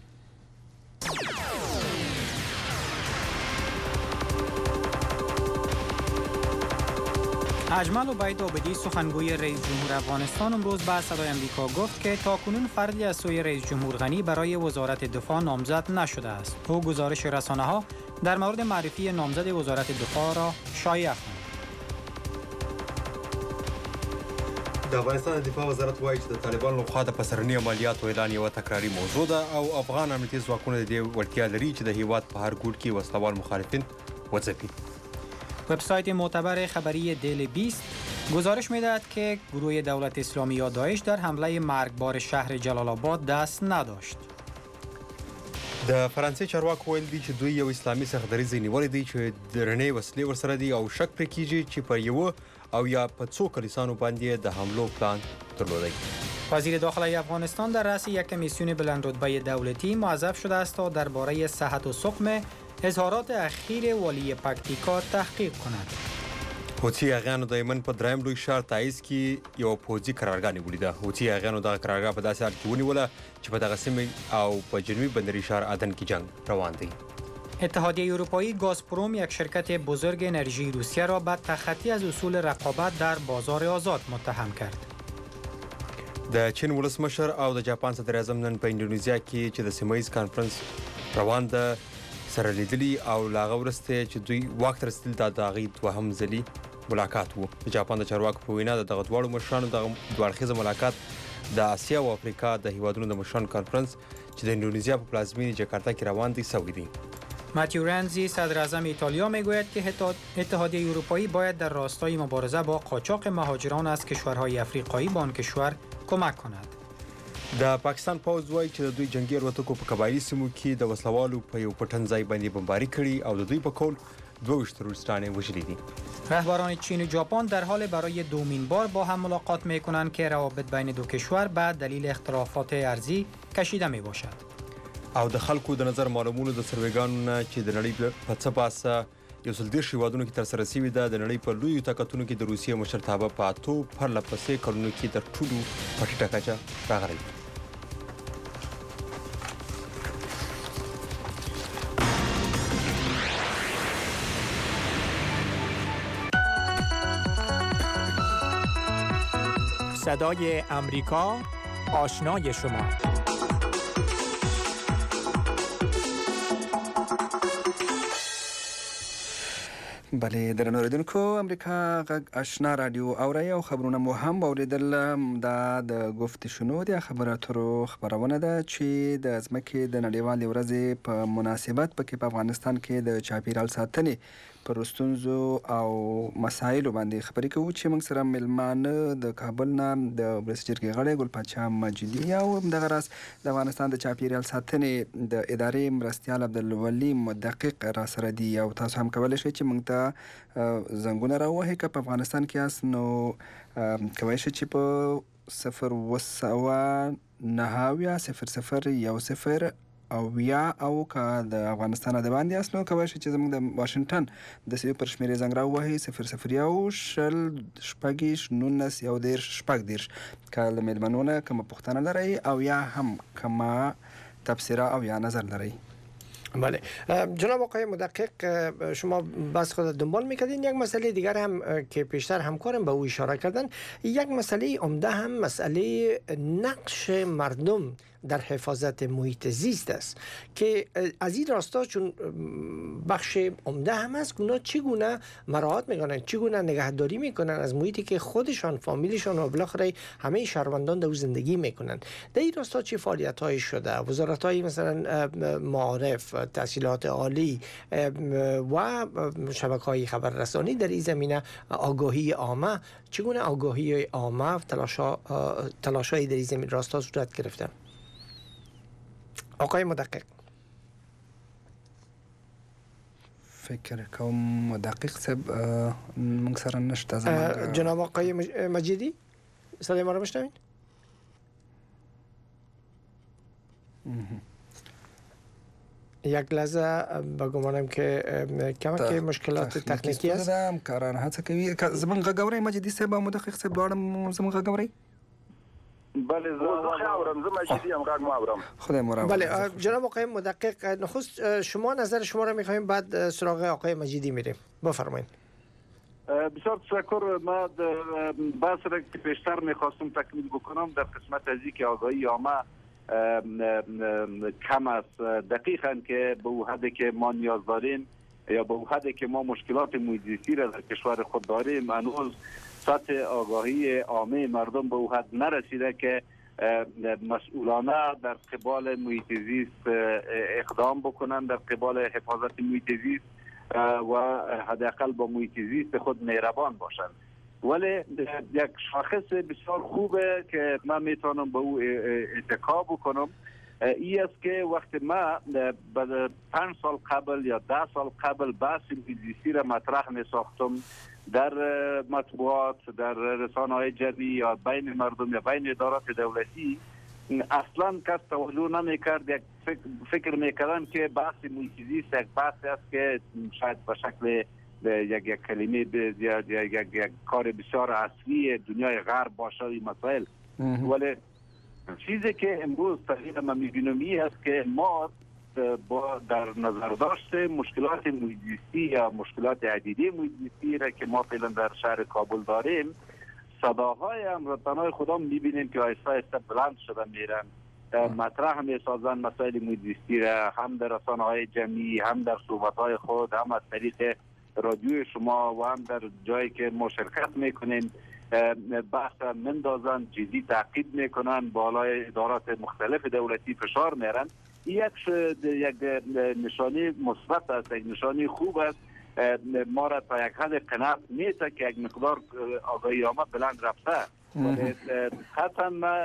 اجمل عبید عابدی سخنگوی رئیس جمهور افغانستان امروز به صدای آمریکا گفت که تاکنون فردی از سوی رئیس جمهور غنی برای وزارت دفاع نامزد نشده است. او گزارش رسانه‌ها در مورد معرفی نامزد وزارت دفاع را شایع خواند. د افغانستان دفاع وزارت وایي چې د طالبانو لخوا د پسرني عملیاتو اعلان یوه تکراري موضوع ده او افغان امنیتي ځواکونه د دې وړتیا لري چې د هیواد په هر ګوټ کې وسلوال مخالفین وځپي. وبسایت معتبر خبری دیلی بیست گزارش می‌دهد که گروه دولت اسلامی یا داعش در حمله مرگبار شهر جلال آباد دست نداشت. د فرانسې چارواکو ویل دي چې دوی یو اسلامي سرغړونې نیولې دي چې درنې وسلې ورسره دي او شک پرې کیږي چې پر یو او یا په څو کلیسانو باندې د حملو پلان درلودی. وزیر داخلی افغانستان در رأس یک کمیسیون بلند رتبه دولتی موظف شده است تا درباره صحت و سقم اظهارات اخیر والی پکتیکا تحقیق کند. حوثي اغیانو د یمن په دریم لوی ښار تایز کې یو پوځي قرارګاه نیولې ده. حوثي اغیانو دغه قرارګاه په داسې حال کې ونیوله چې په دغه سیمه او په جنوبي بندري ښار عدن کې جنگ روان دی. اتحادیه اروپایی گازپروم یک شرکت بزرگ انرژی روسیه را به تخطی از اصول رقابت در بازار آزاد متهم کرد. د چین ولسمشر او د جاپان صدر اعظم نن په اندونیزیا کې چې د سیمایي کانفرنس روان ده سره لیدلی او لاغه ورسته چې دوی واک تر رسیدل د داغي دوهم ځلې ملاقات وو. د جاپان د چارواکو په وینا د دغه دواړو مشرانو د دوړخیزه ملاقات د آسیا او افریقا د هیوادونو د مشرانو کانفرنس چې د اندونیزیا په پلازمینه جاکارتا کې روان دی سوی دی. ماتیو رنزی صدر اعظم ایتالیا میگوید که اتحادیه اروپایی باید در راستای مبارزه با قاچاق مهاجران از کشورهای افریقایی به آن کشور کمک کند. د پاکستان پوځ وایي چې د دوی جنگي الوتکو په قبایلي سیمو کې د وسلوالو په یو پټن ځای باندې بمباري کړي او د دوی په کول دوه تروریستان وژلي دي. رهبران چین و ژاپن در حال برای دومین بار با هم ملاقات می‌کنند که روابط بین دو کشور به دلیل اختلافات ارضی کشیده میباشد. او د خلکو د نظر معلومولو د سروېګانو نه چې د نړۍ په څه پاسه یو څل دېرش هیوادونو کې ترسره شوې ده د نړۍ په لویو طاقتونو کې د روسیې مشرتابه په اتو پرله پسې کلونو کې تر ټولو په ټیټه کچه راغلی. صدای امریکا آشنای شما. بله درنو اوریدونکو امریکا غږ آشنا رادیو اورئ او خبرونه مو هم اوریدل. دا د گفت شنو د خبرو اترو خبرونه ده چې د ځمکې د نړیوالې ورځې په مناسبت پکې په افغانستان کې د چاپیریال ساتنې پر ستونزو او مسایلو باندې خبرې کوو چې موږ سره مېلمانه د کابل نه د ولسي جرګې غړی ګل پاچا مجیدي او همدغه راز د افغانستان د چاپیریال ساتنې د ادارې مرستیال عبدالولي مدقق را سره دي او تاسو هم کولی شئ چې موږ ته زنګونه راووهئ که په افغانستان کې یاست نو کولی شئ چې په صفر اووه سوه نهه اویا صفر صفر یو صفر او یا او که د افغانستان د باندې یاست نو کولی شئ چې زموږ د واشنګټن د سیمې پر شمېرې زنګ راووهئ صفر صفر یو شل شپږ نولس یو دېرش شپږ دېرش که له مېلمنو نه کومه پوښتنه لرئ او یا هم کومه تبصره او یا نظر لرئ. بله جناب آقای مدقق، شما بس خود دنبال میکردین. یک مسئله دیگر هم که پیشتر همکارم به او اشاره کردن، یک مسئله عمده هم مسئله نقش مردم در حفاظت محیط زیست است که از این راستا چون بخش عمده هم است، اونا چگونه مراعات میکنن، چگونه نگهداری میکنن از محیطی که خودشان، فامیلشان و بالاخره همه شهروندان در زندگی میکنن. در این راستا چه فعالیت‌هایی شده؟ وزارت‌های مثلا معارف، تحصیلات عالی و شبکه‌های خبررسانی در این زمینه، آگاهی عامه، چگونه آگاهی عامه تلاش‌ها تلاش‌های در این زمینه راستا صورت گرفته؟ آقای مدقق. فکر کوم مدقق صاحب موږ سره نشته. زموږ جناب آقای مجیدی صدای ما رو میشنوین؟ یک لحظه بگمانم که کم که مشکلات تکنیکی است. دادم کاران هڅه کوي. زموږ غوړی مجیدی صاحب او مدقق صاحب دواړه زموږ غوړی. بله زه اورم، زه مجیدی هم غږ ما اورم. خدای مو بله جناب آقای مدقق، نخست شما نظر شما را میخوایم، بعد سراغ آقای مجیدی میریم. بفرمایید. بسیار تشکر. ما بحث را که پیشتر میخواستم تکمیل بکنم در قسمت از که آگاهی عامه کم است. دقیقاً که به اون حدی که ما نیاز داریم یا به اون حدی که ما مشکلات محیط زیستی را در کشور خود داریم، هنوز سطح آگاهی عامه مردم به اون حد نرسیده که مسئولانه در قبال محیط زیست اقدام بکنند، در قبال حفاظت محیط زیست و حداقل با محیط زیست خود مهربان باشند. ولی یک شاخص بسیار خوبه که من میتونم به او اتکا بکنم ای است که وقتی ما پنج سال قبل یا ده سال قبل بحث محیط زیستی را مطرح می ساختم در مطبوعات، در رسانه‌های جدی یا بین مردم یا بین ادارات دولتی، اصلا کس توجه نمیکرد. یک فکر, فکر میکردن که بحث محیط زیست یک بحث است که شاید به شکل یک یک کلمه یا یک یک کار بسیار اصلی دنیای غرب باشه این مسائل. ولی چیزی که امروز تغییر ما میبینیم این است که ما با در نظر داشت مشکلات محیط زیستی یا مشکلات عدیده محیط زیستی را که ما فعلا در شهر کابل داریم، صداهای هموطنان خودم میبینیم که آهسته آهسته بلند شده میرن، مطرح میسازن مسائل محیط زیستی را، هم در رسانه‌های جمعی، هم در صحبت‌های خود، هم از طریق رادیوی شما و هم در جایی که ما شرکت میکنیم بحث را مندازن، جدی تعقیب میکنن، بالای ادارات مختلف دولتی فشار میرن. یک یک نشانی مثبت است، یک نشانی خوب است. ما را تا یک حد قناعت میده که یک مقدار آگاهی عامه بلند رفته. حتی ما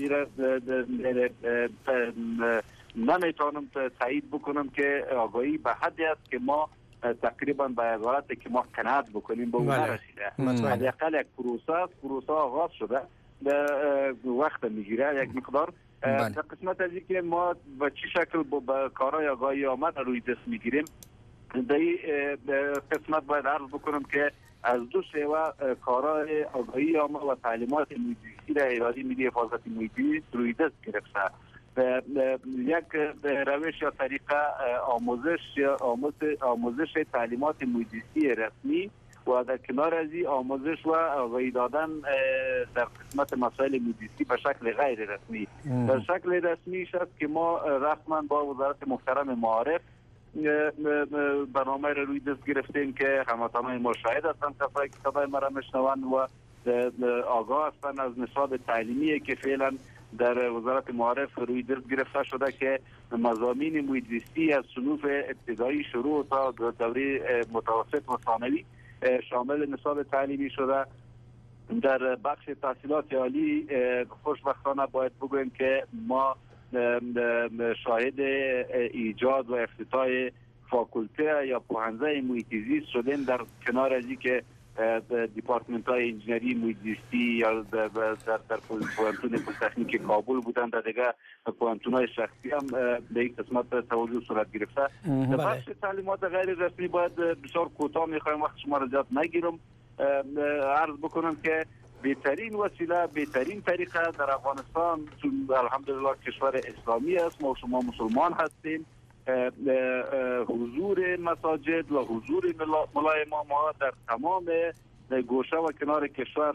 نمیتونم تایید بکنم که آگاهی به حدی است که ما تقریبا به عبارت که ما قناعت بکنیم به اون نرسیده. حداقل یک پروسه پروسه آغاز شده، وقت میگیره یک مقدار. در قسمت از اینکه ما به چه شکل با کارهای آگاهی عامه روی دست میگیریم، در این قسمت باید عرض بکنم که از دو شیوه کارهای آگاهی عامه و تعلیمات محیط زیستی را اداره ملی حفاظت محیط زیست روی دست گرفته. یک روش یا طریقه آموزش یا آموزش تعلیمات محیط زیستی رسمی و در کنار از این آموزش و آگاهی دادن در قسمت مسائل محیط زیستی به شکل غیر رسمی. در شکل رسمی است که ما رسما با وزارت محترم معارف برنامه را روی دست گرفتیم که هموطنان ما شاهد هستند، کسایی که صدای ما را میشنوند و آگاه هستند از نصاب تعلیمی که فعلا در وزارت معارف روی دست گرفته شده که مضامین محیط زیستی از صنوف ابتدایی شروع تا دوره متوسط و ثانوی شامل نصاب تعلیمی شده. در بخش تحصیلات عالی خوشبختانه باید بگویم که ما شاهد ایجاد و افتتاح فاکولته یا پوهنځی محیط زیست شدیم، در کنار از اینکه دیپارتمنت های انجینری محیط زیستی یا در در در پوهنتون پلیتکنیک کابل بودن، در دیگه پوهنتون های شخصی هم به این قسمت توجه صورت گرفته. در بخش تعلیمات غیر رسمی باید بسیار کوتاه میخوایم، وقت شما را زیاد نگیرم، عرض بکنم که بهترین وسیله، بهترین طریقه در افغانستان، چون الحمدلله کشور اسلامی است، ما شما مسلمان هستیم، حضور مساجد و حضور ملای امام‌ها در تمام گوشه و کنار کشور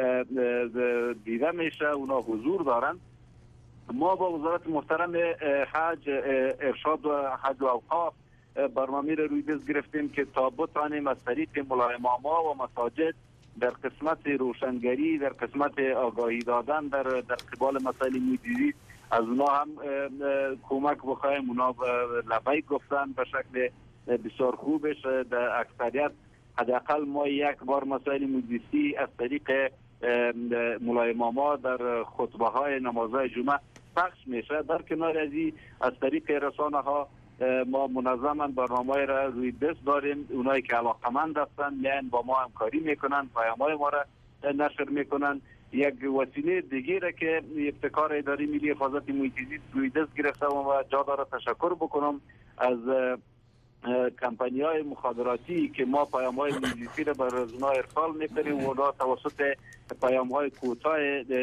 دیده میشه. اونا حضور دارن. ما با وزارت محترم حج ارشاد و حج و اوقاف برنامه را روی دست گرفتیم که تا بتانیم از طریق ملای امام‌ها و مساجد در قسمت روشنگری، در قسمت آگاهی دادن در در قبال مسائل محیط از اونا هم کمک بخوایم. اونا لبیک گفتن به شکل بسیار خوبش. در اکثریت حداقل ما یک بار مسائل محیطی از طریق ملای امام‌ها در خطبه های نمازهای جمعه پخش میشه. در کنار از این از طریق رسانه ها ما منظما برنامه را روی دست داریم. اونایی که علاقمند هستند میان با ما همکاری میکنن، پیام‌های ما را نشر میکنن. یک وسیله دیگه را که ابتکار اداره ملی حفاظت محیط زیست روی دست گرفته و جا داره تشکر بکنم از کمپانی‌های مخابراتی که ما پیام‌های محیطی را بر اونها ارسال می‌کنیم و اونا توسط پیام‌های کوتاه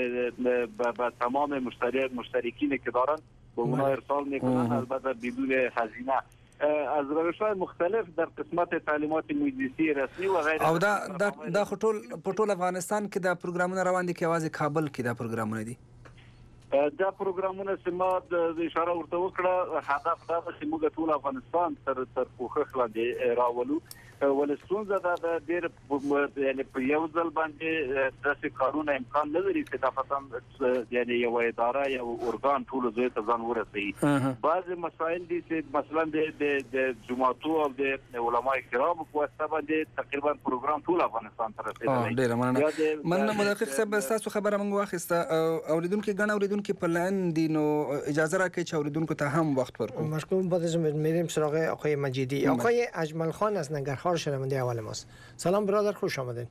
به تمام مشترکین که دارن به اونها ارسال می‌کنن، البته بدون هزینه. از روش‌های مختلف در قسمت تعلیمات محیطی رسمی و غیره. او دا دا د خټول په ټول افغانستان کې دا پروګرامونه روان دي کې आवाज کابل کې دا پروګرامونه دي. دا پروګرامونه چې ما د اشاره ورته وکړه هدف دا چې موږ ټول افغانستان تر تر پوښښ لاندې راولو. ولې ستونزه دا د ډېر یعنې په یو ځل باندې داسې کارونه امکان نه لري چې دا فقط یعنې یوه اداره یا ارګان ټولو ځای ته ځان ورسوي. بعضې مسایل دي چې مثلا د جوماتو او د علمای کرامو په واسطه باندې تقریبا پروګرام ټول افغانستان ته رسېدلی. ډېره مننه. مننه محقق صاحب، ستاسو خبره موږ واخیسته. اوریدونکي ګڼ اوریدونکي په لاین دي، نو اجازه راکړئ چې اوریدونکو ته هم وخت ورکړو. مشکوم بعد از میریم سراغ آقای مجیدی. آقای اجمل خان از ننگرهار شنونده اول ماست. سلام برادر، خوش آمدین.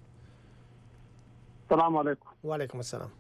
سلام علیکم. و علیکم السلام.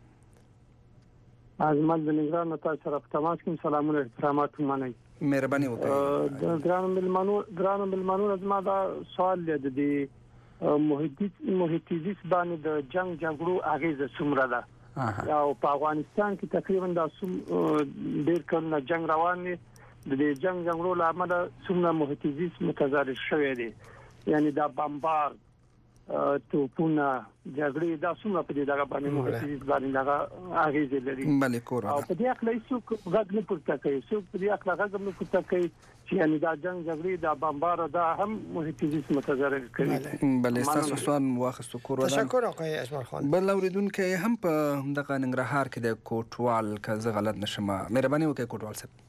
از من به نگران تا طرف تماس کنم. سلام و احترامات منی. مهرباني وکړئ. ګران ملمنو ګران ملمنو زما دا سوال دی د محیط محیط زیست باندې د جنگ جګړو اغیزه څومره ده؟ او په افغانستان کې تقریبا د ډېر کله جنگ روان دی. د جنگ جګړو لامل څومره محیط زیست متضرر شوی دی؟ یعنی دا بمبار توپونه جګړې دا څومره په دې دغه باندې محیط باندې دغه اغیزه لري. بله کور او په دې اړه څوک غږ نه پورته کوي، څوک په دې اړه غږ نه پورته کوي چې یعنی دا جنگ جګړې دا بمبار دا هم محیط زیست متضرر کوي. بله ستاسو سوال واخیستو کور. تشکر آقای اجمل خان. بل اوریدونکي هم په دغه ننګرهار کې د کوټوال که زه غلط نشم، مهرباني وکړئ کوټوال صاحب.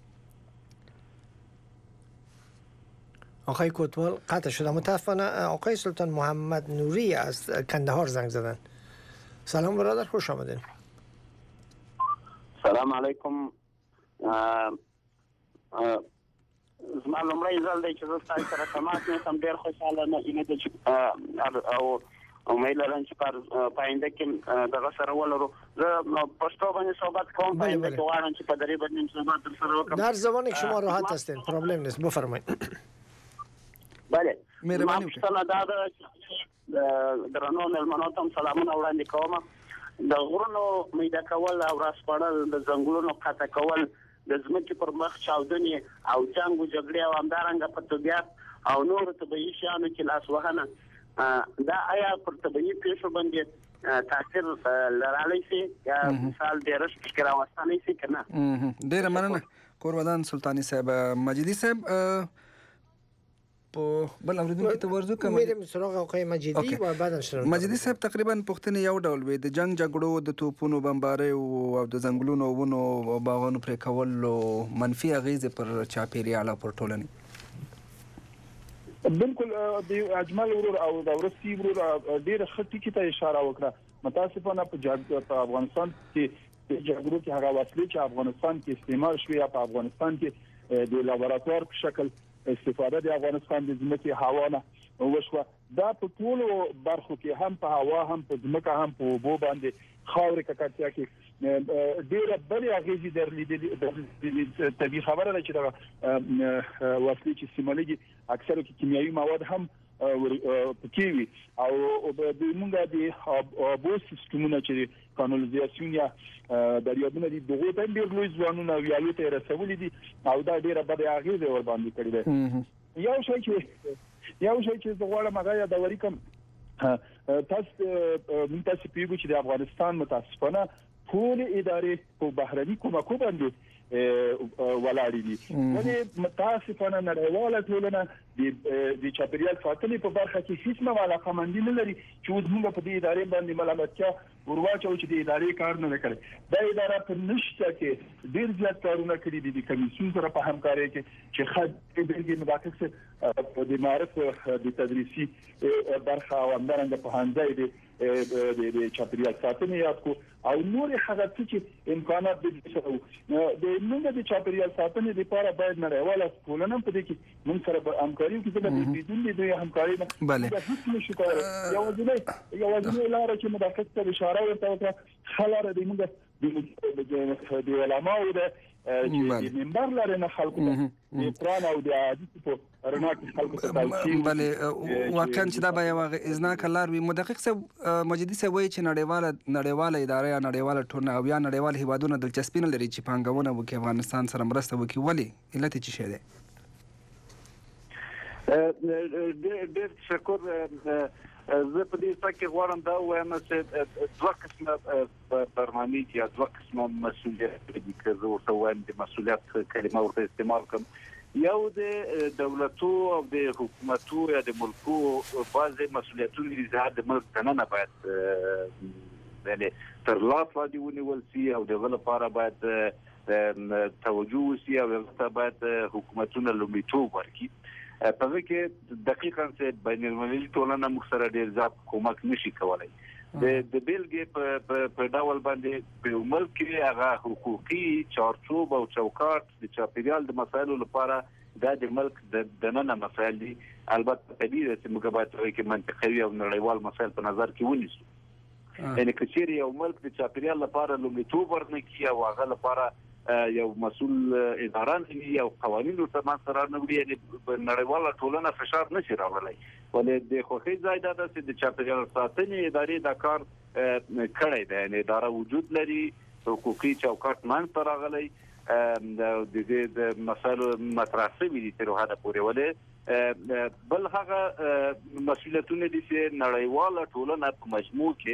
آقای کوتوال قطع شده. متاسفانه آقای سلطان محمد نوری از کندهار زنگ زدن. سلام برادر، خوش آمدین. سلام علیکم. زما لومړی ځل دی چې زه ستاسو سره تماس نیسم. ډېر خوشحاله نه یم او امید لرم چې په آینده کې دغه سره ولرو. زه پښتو باندې صحبت کوم. په آینده کې غواړم چې په دري باندې صحبت درسره وکړم. در زبان شما راحت هستین، پرابلم نیست، بفرمایید. بله، ما پوښتنه دا ده چې درنو مېلمنو ته هم سلامونه وړاندې کوم. د غرونو میده کول او راسپړل، د ځنګلونو قطع کول، د ځمکې پر مخ چاودنې او جنګ و جګړې او همدارنګه په طبیعت او نورو طبیعي شیانو کې لاسوهنه، دا آیا پر طبیعي پیښو باندې تاثیر لرلی شي یا مثال ډېرش پکې راوستلی شي که نه؟ ډېره مننه کور ودان سلطاني صاحب. مجیدي صاحب په بل اوریدونکو ته ورځو کوم. میریم سراغ آقای مجیدی و بعد شروع. مجیدی صاحب تقریبا پښتنې یو ډول وي، د جنگ جګړو، د توپونو بمبارۍ او د ځنګلونو ونو او باغونو پرې کولو منفي اغیزې پر چاپیریال او پر ټولنې. بالکل د اجمل ورور او د ورسي ورور ډېر خطي کې ته اشاره وکړه. متاسفانه په افغانستان کې د جګړو کې هغه وسلې چې افغانستان کې استعمال شوې یا په افغانستان کې د لابراتوار په شکل استفاده د افغانستان د ځمکې هوا نه وشوه، دا په ټولو برخو کې هم په هوا هم په ځمکه هم په اوبو باندې خاورې ککړتیا کې ډېره بلې اغېزې درلودلې. طبیعي خبره ده چې دغه وسلې چې استعمالېږي اکثرو کې کیمیاوي مواد هم پکې وي او د موږ د اوبو سیستمونه چې کانالیزاسیون یا دریابونه دي دغه ته ډېر لوی ځوانونه ویالو ته رسولي دي او دا ډېره بده اغیزه ور باندې کړې ده. یو شی چې یو شی چې زه غواړم هغه یادوري کوم تاسو موږ تاسو پیګو چې د افغانستان متاسفانه ټول ادارې په بهرني کومکو باندې ولاړې دي. یعنی متاسفانه نړیواله ټولنه د د چاپیریال ساتنې په برخه کې هیڅ نه علاقه مندي نه لري چې موږ په دې ادارې باندې ملامتیا ورواچو چې د ادارې کار نه کړي. دا اداره په نشته کې ډېر زیات کارونه کړي دي د کمیسیون سره په همکارۍ کې چې خد دې مداخله په د معرف د تدریسي برخه او همدارنګه په هنځای دي د چاپیریال ساتنې یاد کو او نور هغه چې امکانات د سره د موږ د چاپیریال ساتنې لپاره باید نړیواله ټولنه په دې کې موږ سره همکاري وکړي چې د بدون د همکاري نه بله هیڅ نشي کولای. یو ځلې یو ځلې لاره چې مداخله ته اشاره ورته خلاره د موږ د علماء د چې منبر لري نه خلکو ته پران او د عادي په رڼا کې خلکو ته توصیه بله واقعا چې دا به یو اذناک لار وي. مدقق صاحب مجدي صاحب وایي چې نړیواله نړیواله اداره یا نړیواله ټولنه او یا نړیوال هیوادونه دلچسپي نه لري چې پانګونه وکړي افغانستان سره مرسته وکړي. ولې علت یې څه شی دی؟ ډېر تشکر. زه په دې ځکه غواړم دا وایم چې دوه قسمه برنامج یا دوه قسمه مسؤلیت دي که زه ورته وایم د مسؤلیت کلمه ورته استعمال کوم. یو د دولتو او د حکومتو یا د ملکو بعضې مسؤلیتونه دي چې د ملک دننه باید یعنې تر لاس لاندې ونیول شي او د هغه لپاره باید توجه وشي او هغه ته باید حکومتونه لومړیتوب ورکړي. په دې کې دقیقاً چې بین المللي ټولنه موږ سره ډېر زیات کومک نشي کولای. د د بیلګې په ډول باندې په ملک کې هغه حقوقي چارچوب او چوکاټ د چاپیریال د مسایلو لپاره دا د ملک د دننه مسایل دي. البته طبیعي ده چې موږ باید کې منطقوي او نړیوال مسایل په نظر کې ونیسو. یعنې که چیرې یو ملک د چاپیریال لپاره لومړیتوب ورنکړي او هغه لپاره یو مسؤل اداره نه او قوانین ورته منځته رانهوړي یعنې نړیواله ټولنه فشار نشي راوړلی. ولې د خوښۍ ځای دا ده چې د چاپیریال ساتنې ادارې دا کار کړی دی. یعنې اداره وجود لري، حقوقي چوکاټ منځته راغلی، د دې د مسایلو مطرح شوي دي تر حده پورې. ولې بل هغه مسؤلیتونه دي چې نړیواله ټولنه په مجموع کې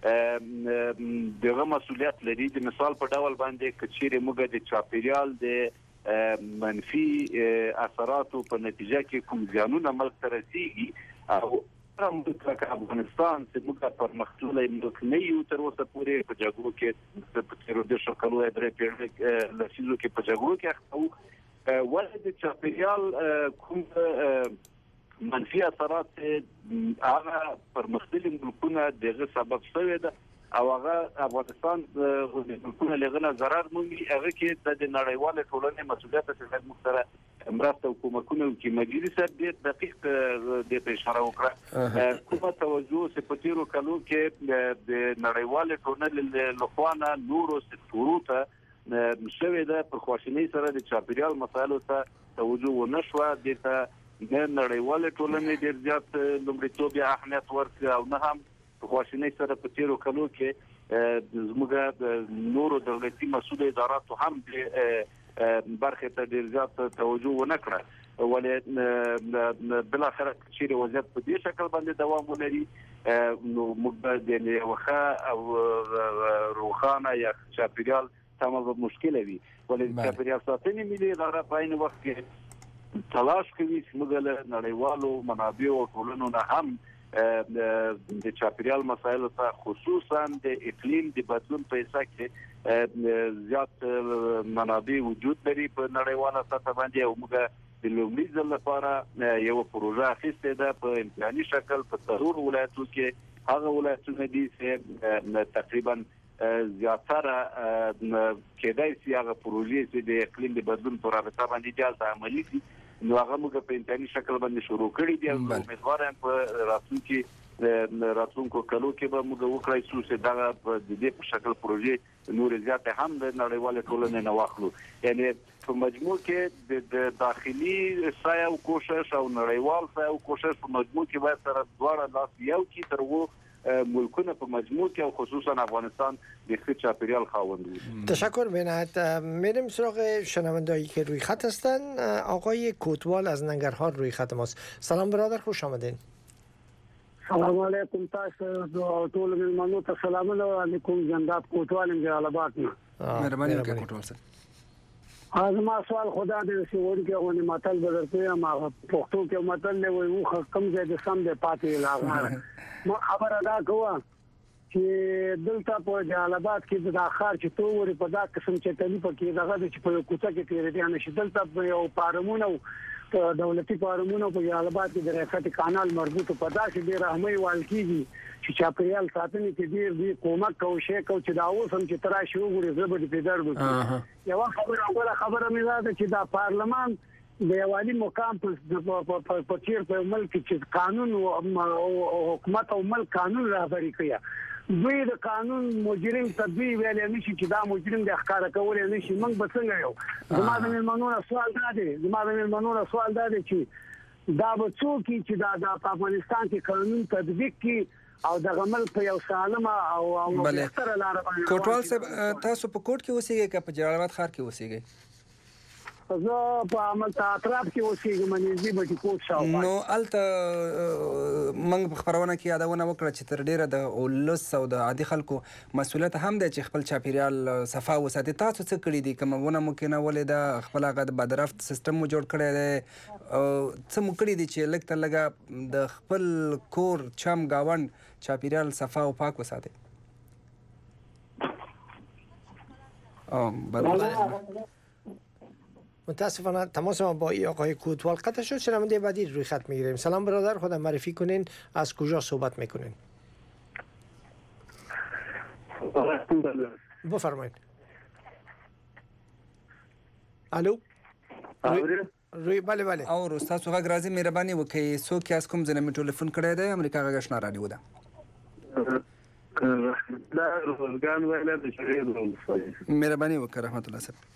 دغه مسؤلیت لري. د مثال په ډول باندې که چیرې موږ د چاپیریال د منفي اثراتو په نتیجه کې کوم زیانونه ملک ته رسیږي او ملک لکه افغانستان چې موږ پرمختللی ملک نه یو تر اوسه پورې په جګړو کې په تېرو دېرشو کالو یا درې پېړۍ لسیزو کې په جګړو کې اخته وو. ولې د چاپیریال کوم منفي اثرات هغه پرمختللي ملکونه دغه سبب شوی ده او هغه افغانستان ملکونه لغنه ضرر مومي. هغه کې د نړیوالې ټولنې مسؤلیت چې موږ سره مرسته او کومکونه وکړي. مجلس صاحب ډېر دقیق دې ته اشاره وکړه. کومه توجه چې په تېرو کالو کې د نړیوالې ټولنې لخوا نه نورو سکتورو ته شوې ده په خواشینۍ سره د چاپیریال مسایلو ته توجه ونه شوه. دې ته نه نړیواله ټولنې ډېر زیات لومړیتوب یا اهمیت ورکړي او نه هم په خواشینۍ سره په تېرو کلو کې زموږ نورو دولتي مسؤل اداراتو هم برخې ته ډېر زیات توجه ونه کړه. ولې بالاخره چیرې وضعیت په دې شکل باندې دوام ولري نو موږ د یو ښه او روښانه یا چاپیریال تمام مشکله وي. ولې چاپیریال ساتنې ملي اداره په عین وخت کې تلاش کوي چې موږ له نړیوالو منابعو او ټولنو نه هم د چاپیریال مسایلو ته خصوصا د اقلیم د بدلون په حصه کې زیات منابع وجود لري په نړیواله سطح باندې او موږ د لومړي ځل لپاره یو پروژه اخیستې ده په امکاني شکل په ضرور ولایتو کې. هغه ولایتونه دي چې تقریبا زیاتره کېدای شي هغه پروژې چې د اقلیم د بدلون په رابطه باندې دي هلته عملي دي نو هغه موږ په امکاني شکل باندې شروع کړي دي. امیدوار یم په راتلونکي راتلونکو کلو کې به موږ وکړای شو چې دا د دې په شکل پروژې نور زیات هم د نړیوال ټولنې نه واخلو یعنی په مجموع کې د داخلي سایه او کوشش او نړیوال سایه او کوشش په مجموع کې باید سره دواړه لاس یو کې تر وو ملکونه په مجموع کې او خصوصا افغانستان د ښه چاپیریال خاوند وي. تشکر بینات. میریم سراغ شنوندهایی که روی خط هستن. آقای کوتوال از ننگرهار روی خط ماست. سلام برادر، خوش آمدین. سلام علیکم. تاسو ټول مېلمنو ته سلامونه علیکم. جنات کوتوال یم جلال آباد نه. مهرباني وکړئ کوتوال صاحب. ازما سوال خدا دې چې ورګه غونې متل بدرته ما پښتو کې متل نه وي خو کم ځای د سم د پاتې لاغه ما خبر ادا کوه چې دلته په جلال آباد کې د اخر چې تو ورې په دا قسم چې تلی پکې دغه چې په کوڅه کې تیرې دي نه شي دلته یو پارمونه په دولتي پارمونه په جلال آباد کې د ریاست کانال مربوط په داسې ډیر اهمي وال کیږي چې چاپریال ساتنې کې ډیر دی کومک او شی کو چې دا اوس هم چې ترا شو غوړي زبر دې پیدر وکړي یو خبره اوله خبره مې ده چې دا پارلمان د یوالي مقام په په چیر په ملک چې قانون او حکومت او ملک قانون راغلي کوي دوی د قانون مجرم تدوی ویل نشي چې دا مجرم د ښکارا کول نشي موږ به څنګه یو زما د ملمنونو سوال دا دی زما د ملمنونو سوال دا دی چې دا به څوک چې دا د افغانستان کې قانون تطبیق کی او د غمل په یو سالمه او او بهتر لار باندې کوټوال صاحب تاسو په کوټ کې اوسېږئ که په جلال آباد ښار کې اوسېږئ؟ زه په عمل ته اطراف کې اوسېږم منځي بټي کوټ شاوخوا نو هلته موږ په خپرونه کې یادونه وکړه چې تر ډېره د ولس او د عادي خلکو مسؤلیت هم دی چې خپل چاپیریال صفا وساتي. تاسو څه کړي دي؟ کومه ونه مو کېنولې ده؟ خپل هغه د بادرفت سیستم مو جوړ کړی دی؟ څه مو کړي دي چې لږ تر لږه د خپل کور چم ګاونډ چاپیریال صفا او پاک وساتي؟ متاسفانه تماس ما با آقای کوتوال قطع شد. شنونده بعدی روی خط میگیریم. سلام برادر، خودم معرفی کنین، از کجا صحبت میکنین؟ بفرمایید. الو روی, روی بله بله او روستا سوغا غرازي مهرباني وکي سو کې اس کوم ځنه می ټلیفون کړی دی امریکا غشنا رادیو ده دا روزګان ویل د شریعت مهرباني وکړه رحمت الله صاحب.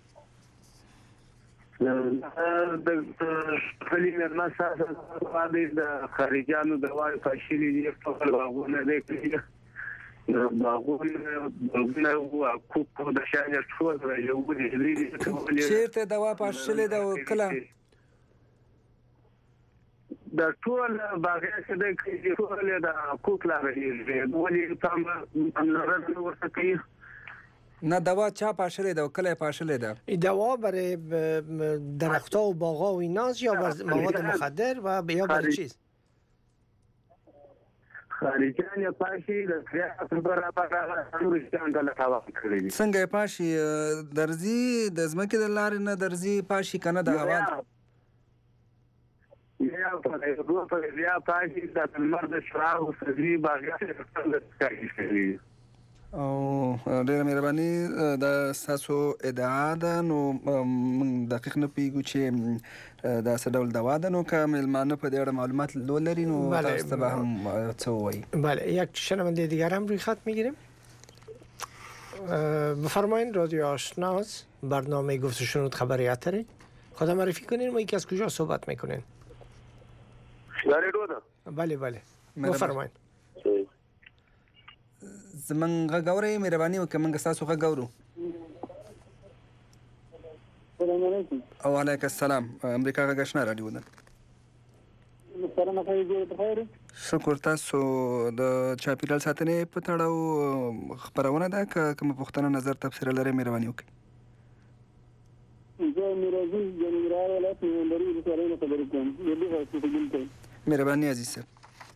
د خلی مرنا سره باندې د خارجانو د وای فاشلی دی په باغونه دی کې باغونه باغونه او کوکو د شان ټول راځي د چیرته دوا پاشلې دا کله د ټول باغې څخه د کې ټول د کوک لا راځي ولې تام امنره ورته کوي نه دوا چا پاشلې ده کله پاشلې ده؟ این دوا برای درخت‌ها و باغ‌ها و ایناست یا مواد مخدر و یا برای چیز؟ خارجان یا پاشي د سیاست برابر نورستان د لټاوه کړی څنګه پاشي درځي د ځمکې د لارې نه درځي پاشي کنه د هوا یا په یو په بیا پاشي د مرد شراو سږي باغې کوي او ډېر مهرباني د تاسو ادعا ده نو دقیق نه پیګو چې دا څه ډول دوا ده نو که مېلمانه په دې اړه معلومات لري نو تاسو ته به هم څه ووایي. بله یک شنونده دیگر هم روی خط میگیریم. بفرمایید رادیو آشناس برنامه گفت و شنود خبری اتری خدا معرفی کنین و یکی از کجا صحبت میکنین؟ بله بله بفرمایید. زمونږ غږ اورئ مهرباني وکړئ موږ ستاسو غږ اورو. او علیکم السلام امریکا غږ اشنا راډیو ده. شکر. تاسو د چاپیریال ساتنې په تړاو خپرونه ده که کومه پوښتنه نظر تبصره لرئ مهرباني وکړئ. مهرباني عزیز صاحب.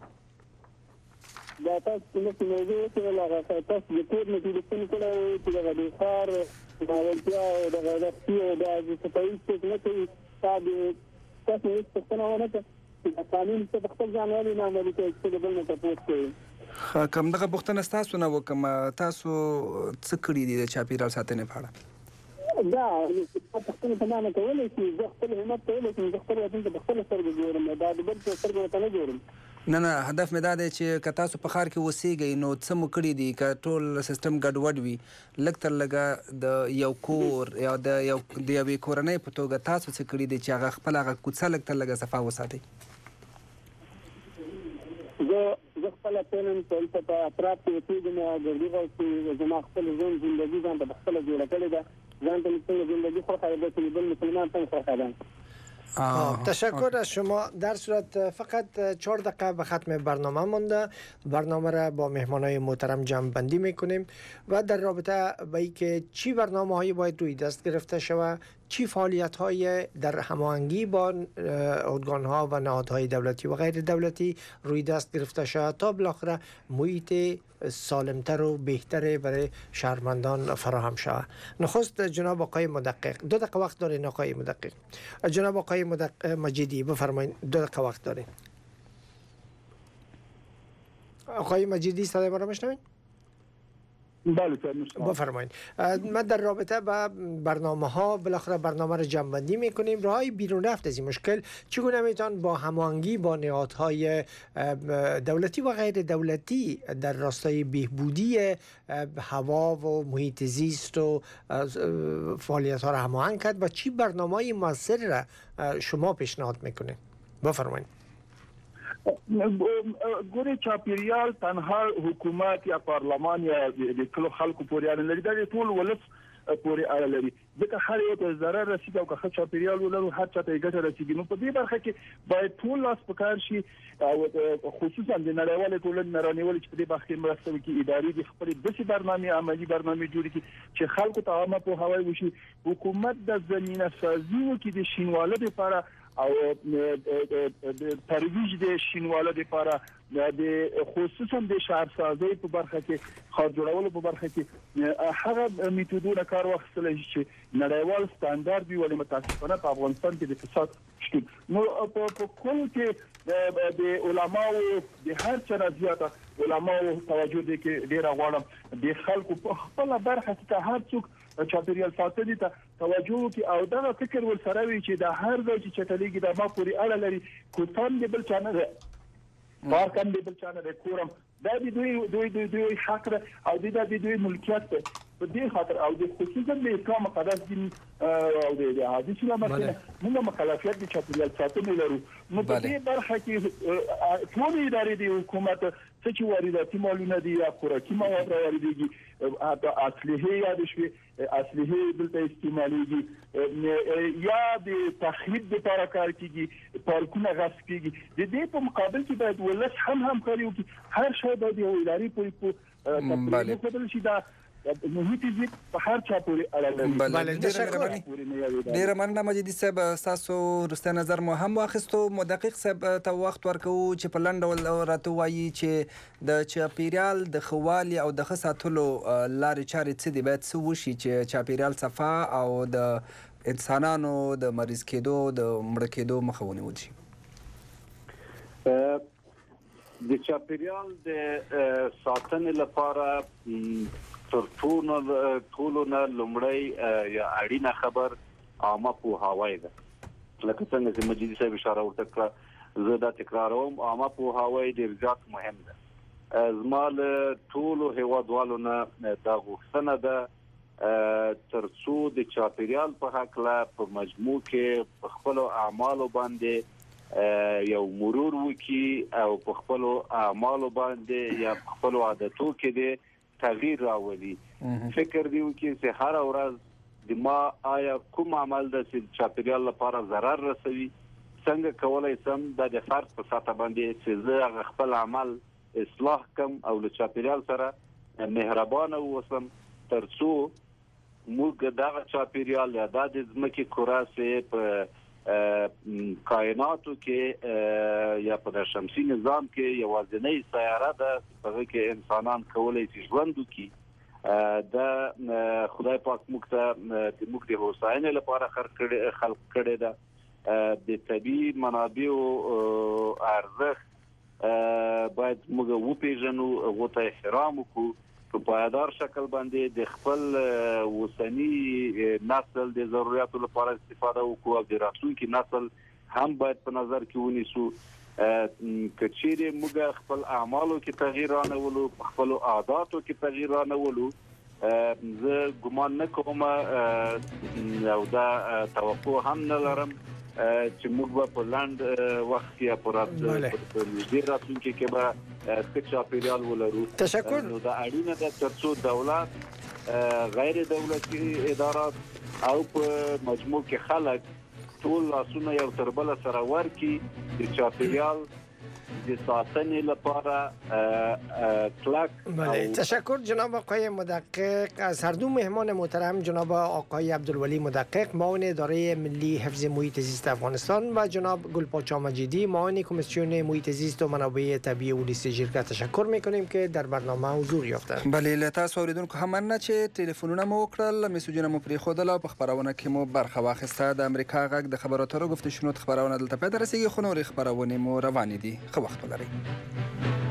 دا تاسو چې موضوع کې لږه تاسو د کور نه ټلیفون کړو چې د غديخار د ولتیا او د غلطي او د صفایي څخه نه کوي تاسو تاسو هیڅ څه نه ونه چې قانون څه خپل ځانوالي نه عملي کوي چې د بل نه تاسو کوي کوم دغه پوښتنه تاسو نه وکم تاسو څه کړی دي د چاپیریال ساتنې په اړه؟ دا پوښتنه په معنا کولای چې زه خپل همت کولای چې زه خپل وطن ته خپل سره جوړم دا د بل سره نه جوړم نه نه هدف مې دا دی چې که تاسو په ښار کې اوسېږئ نو څه مو کړي دي که ټول سیستم ګډوډ وي لږ تر لږه د یو کور یا د یو د یوې کورنۍ په توګه تاسو څه کړي دي چې هغه خپل هغه کوڅه لږ تر لږه صفا وساتئ؟ زه زه خپله پلن دلته په اطراف کې اوسېږم او ګردیغه چې زما خپل ژوند زندګي ځان ته پخپله جوړه کړې ده ځان ته مې څنګه زندګي خوښه ده چې بل مسلمان ته خوښه ده. تشکر از شما. در صورت فقط چهار دقیقه به ختم برنامه مونده. برنامه را با مهمانای محترم جمع بندی میکنیم و در رابطه با اینکه چی برنامه هایی باید روی دست گرفته شود، چی فعالیت های در هماهنگی با ارگان ها و نهادهای دولتی و غیر دولتی روی دست گرفته شود تا بالاخره محیط سالمتر و بهتر برای شهروندان فراهم شود. نخست جناب آقای مدقق، دو دقیقه وقت دارین آقای مدقق. جناب آقای مدقق مجیدی بفرمایید، دو دقیقه وقت دارین. آقای مجیدی صدای ما را میشنوید؟ بله بفرمایید. ما در رابطه با برنامه ها بالاخره برنامه را جمع بندی میکنیم. راهی بیرون رفت از این مشکل چگونه میتوان با هماهنگی با نهادهای دولتی و غیر دولتی در راستای بهبودی هوا و محیط زیست و فعالیت ها را هماهنگ کرد و چی برنامه‌ای موثر را شما پیشنهاد میکنید؟ بفرمایید. ګورې چاپیریال تنها حکومت یا پارلمان یا د ټولو خلکو پورې اړه لري، دا د ټول ولس پورې اړه لري. ځکه هر یو ته ضرر رسیږي او که ښه چاپیریال ولرو هر چا ته یې ګټه رسیږي. نو په دې برخه کې باید ټول لاس په کار شي او خصوصا د نړیوالې ټولنې نه رانیول چې په دې برخه کې مرسته وکړي. ادارې د خپلې داسې برنامې عملي برنامې جوړې کړي چې خلکو ته عامه پوهاوی وشي. حکومت د زمینه سازي وکړي د شینوالۍ لپاره او د ترویج د شینوالۍ لپاره د خصوصا د شهرسازۍ په برخه کې ښار جوړولو په برخه کې هغه میتودونه کار واخیستل چې نړیوال ستاندارد وي، ولې متاسفانه په افغانستان کې د فساد شته. نو په کول کې د علماو د هر چا زیاته علماو توجه دي کې ډیر غواړم د خلکو په خپل برخه کې هر څوک چاپیریال ساتنې ته توجه وکړي او دا فکر ورسره وي چې د هر ځای چې چټلېږي د ما پورې اړه لري، کوتان د بل چا نه ده، پارک هم د بل چا نه ده، کورم دا د دوی دوی دوی دوی حق ده او د دوی ملکیت ده. په دې خاطر او د خصوصا د اسلام مقدس دین او د حدیث اسلام سره موږ مکلفیت د چاپیریال ساتنې لرو. نو په دې برخه کې ټول ادارې د حکومت څه چې وارداتي مالونه دي یا خوراکي مواد راوړيږي، اصلي یاد شوي اصلي دلته استعماليږي یا د تخریب لپاره کار کیږي، پارکونه غصب کیږي. د دې په مقابل کې باید ولس هم همکاري وکړي. هر شی باید یو ادارې پورې په تطبیق بدل شي. دا محیط زیست په هر چا پورې اړه لري. بله ډیره ډیره مننه مجیدي صاحب، ستاسو وروستی نظر مو هم واخیستو. مدقق صاحب ته وخت ورکوو چې په لنډ ډول راته ووایي چې د چاپیریال د ښه والي او د ښه ساتلو لارې چارې څه دي، باید څه وشي چې چاپیریال صفا او د انسانانو د مریض کېدو د مړه کېدو مخه ونیول شي؟ د چاپیریال د ساتنې لپاره تر ټولو ټولو نه لومړی یا اړینه خبر عامه پوهاوی ده. لکه څنګه چې مجیدي صاحب اشاره وکړه، زه دا تکراروم، عامه پوهاوی ډېر زیات مهم ده. زما له ټولو هیوادوالو نه دا غوښتنه ده تر څو د چاپیریال په هکله په مجموع کې په خپلو اعمالو باندې یو مرور وکړي او په خپلو اعمالو باندې یا په خپلو عادتو کې د تغییر راولي. فکر دی وکړي چې هر ورځ د ما آیا کوم عمل د چاپیریال لپاره ضرر رسوي، څنګه کولای شم د فرد په ساته باندې چې زه خپل عمل اصلاح کم او له چاپیریال سره مهربانه اوسم، تر څو موږ دغه چاپیریال یا د ځمکې کره سه په کائناتو کې یا په شمسي نظام کې یوازینی سیاره ده په کې انسانان کولای شي ژوند وکړي. دا خدای پاک موږ ته د موږ د هوساینې لپاره خلق کړی ده. د طبیعي منابعو ارزښت باید موږ وپیژنو، هغو ته احترام وکړو، په پایدار شکل باندې د خپل اوسنی نسل د ضرورتو لپاره استفاده وکړو او د راتلونکي نسل هم باید په نظر کې ونیسو. کچېرې موږ خپل اعمالو کې تغییر رانولو خپل عادتو کې تغییر رانولو زه ګمان نه کوم او دا توقع هم نه لرم چې موږ په لاند وخت کې اپرات په دې راتلونکي کې به ښه چاپیریال ولرو. تشکر. نو دا اړینه ده ترڅو دولت غیر دولتي ادارات او په مجموع کې خلک ټول لاسونه یو تر بل سره ورکړي د چاپیریال د ساتنې لپاره کلک. بله تشکر جناب آقای مدقق. از هر دو مهمان محترم جناب آقای عبدالولی مدقق معاون اداره ملی حفظ محیط زیست افغانستان و جناب گلپاچا مجیدی معاون کمیسیون محیط زیست و منابع طبیعی و لیست شرکت تشکر میکنیم که در برنامه حضور یافتند. بله له تاسو اوریدونکو هم مننه چې ټلیفونونه مو وکړل میسجونه مو پرېښودل او په خبرونه کې مو برخه واخیسته. د امریکا غږ د خبرو اترو گفتشنو خبرونه دلته پای ته رسیږي خو نورې خبرونه مو روانې دي. ښه وخت ولرئ.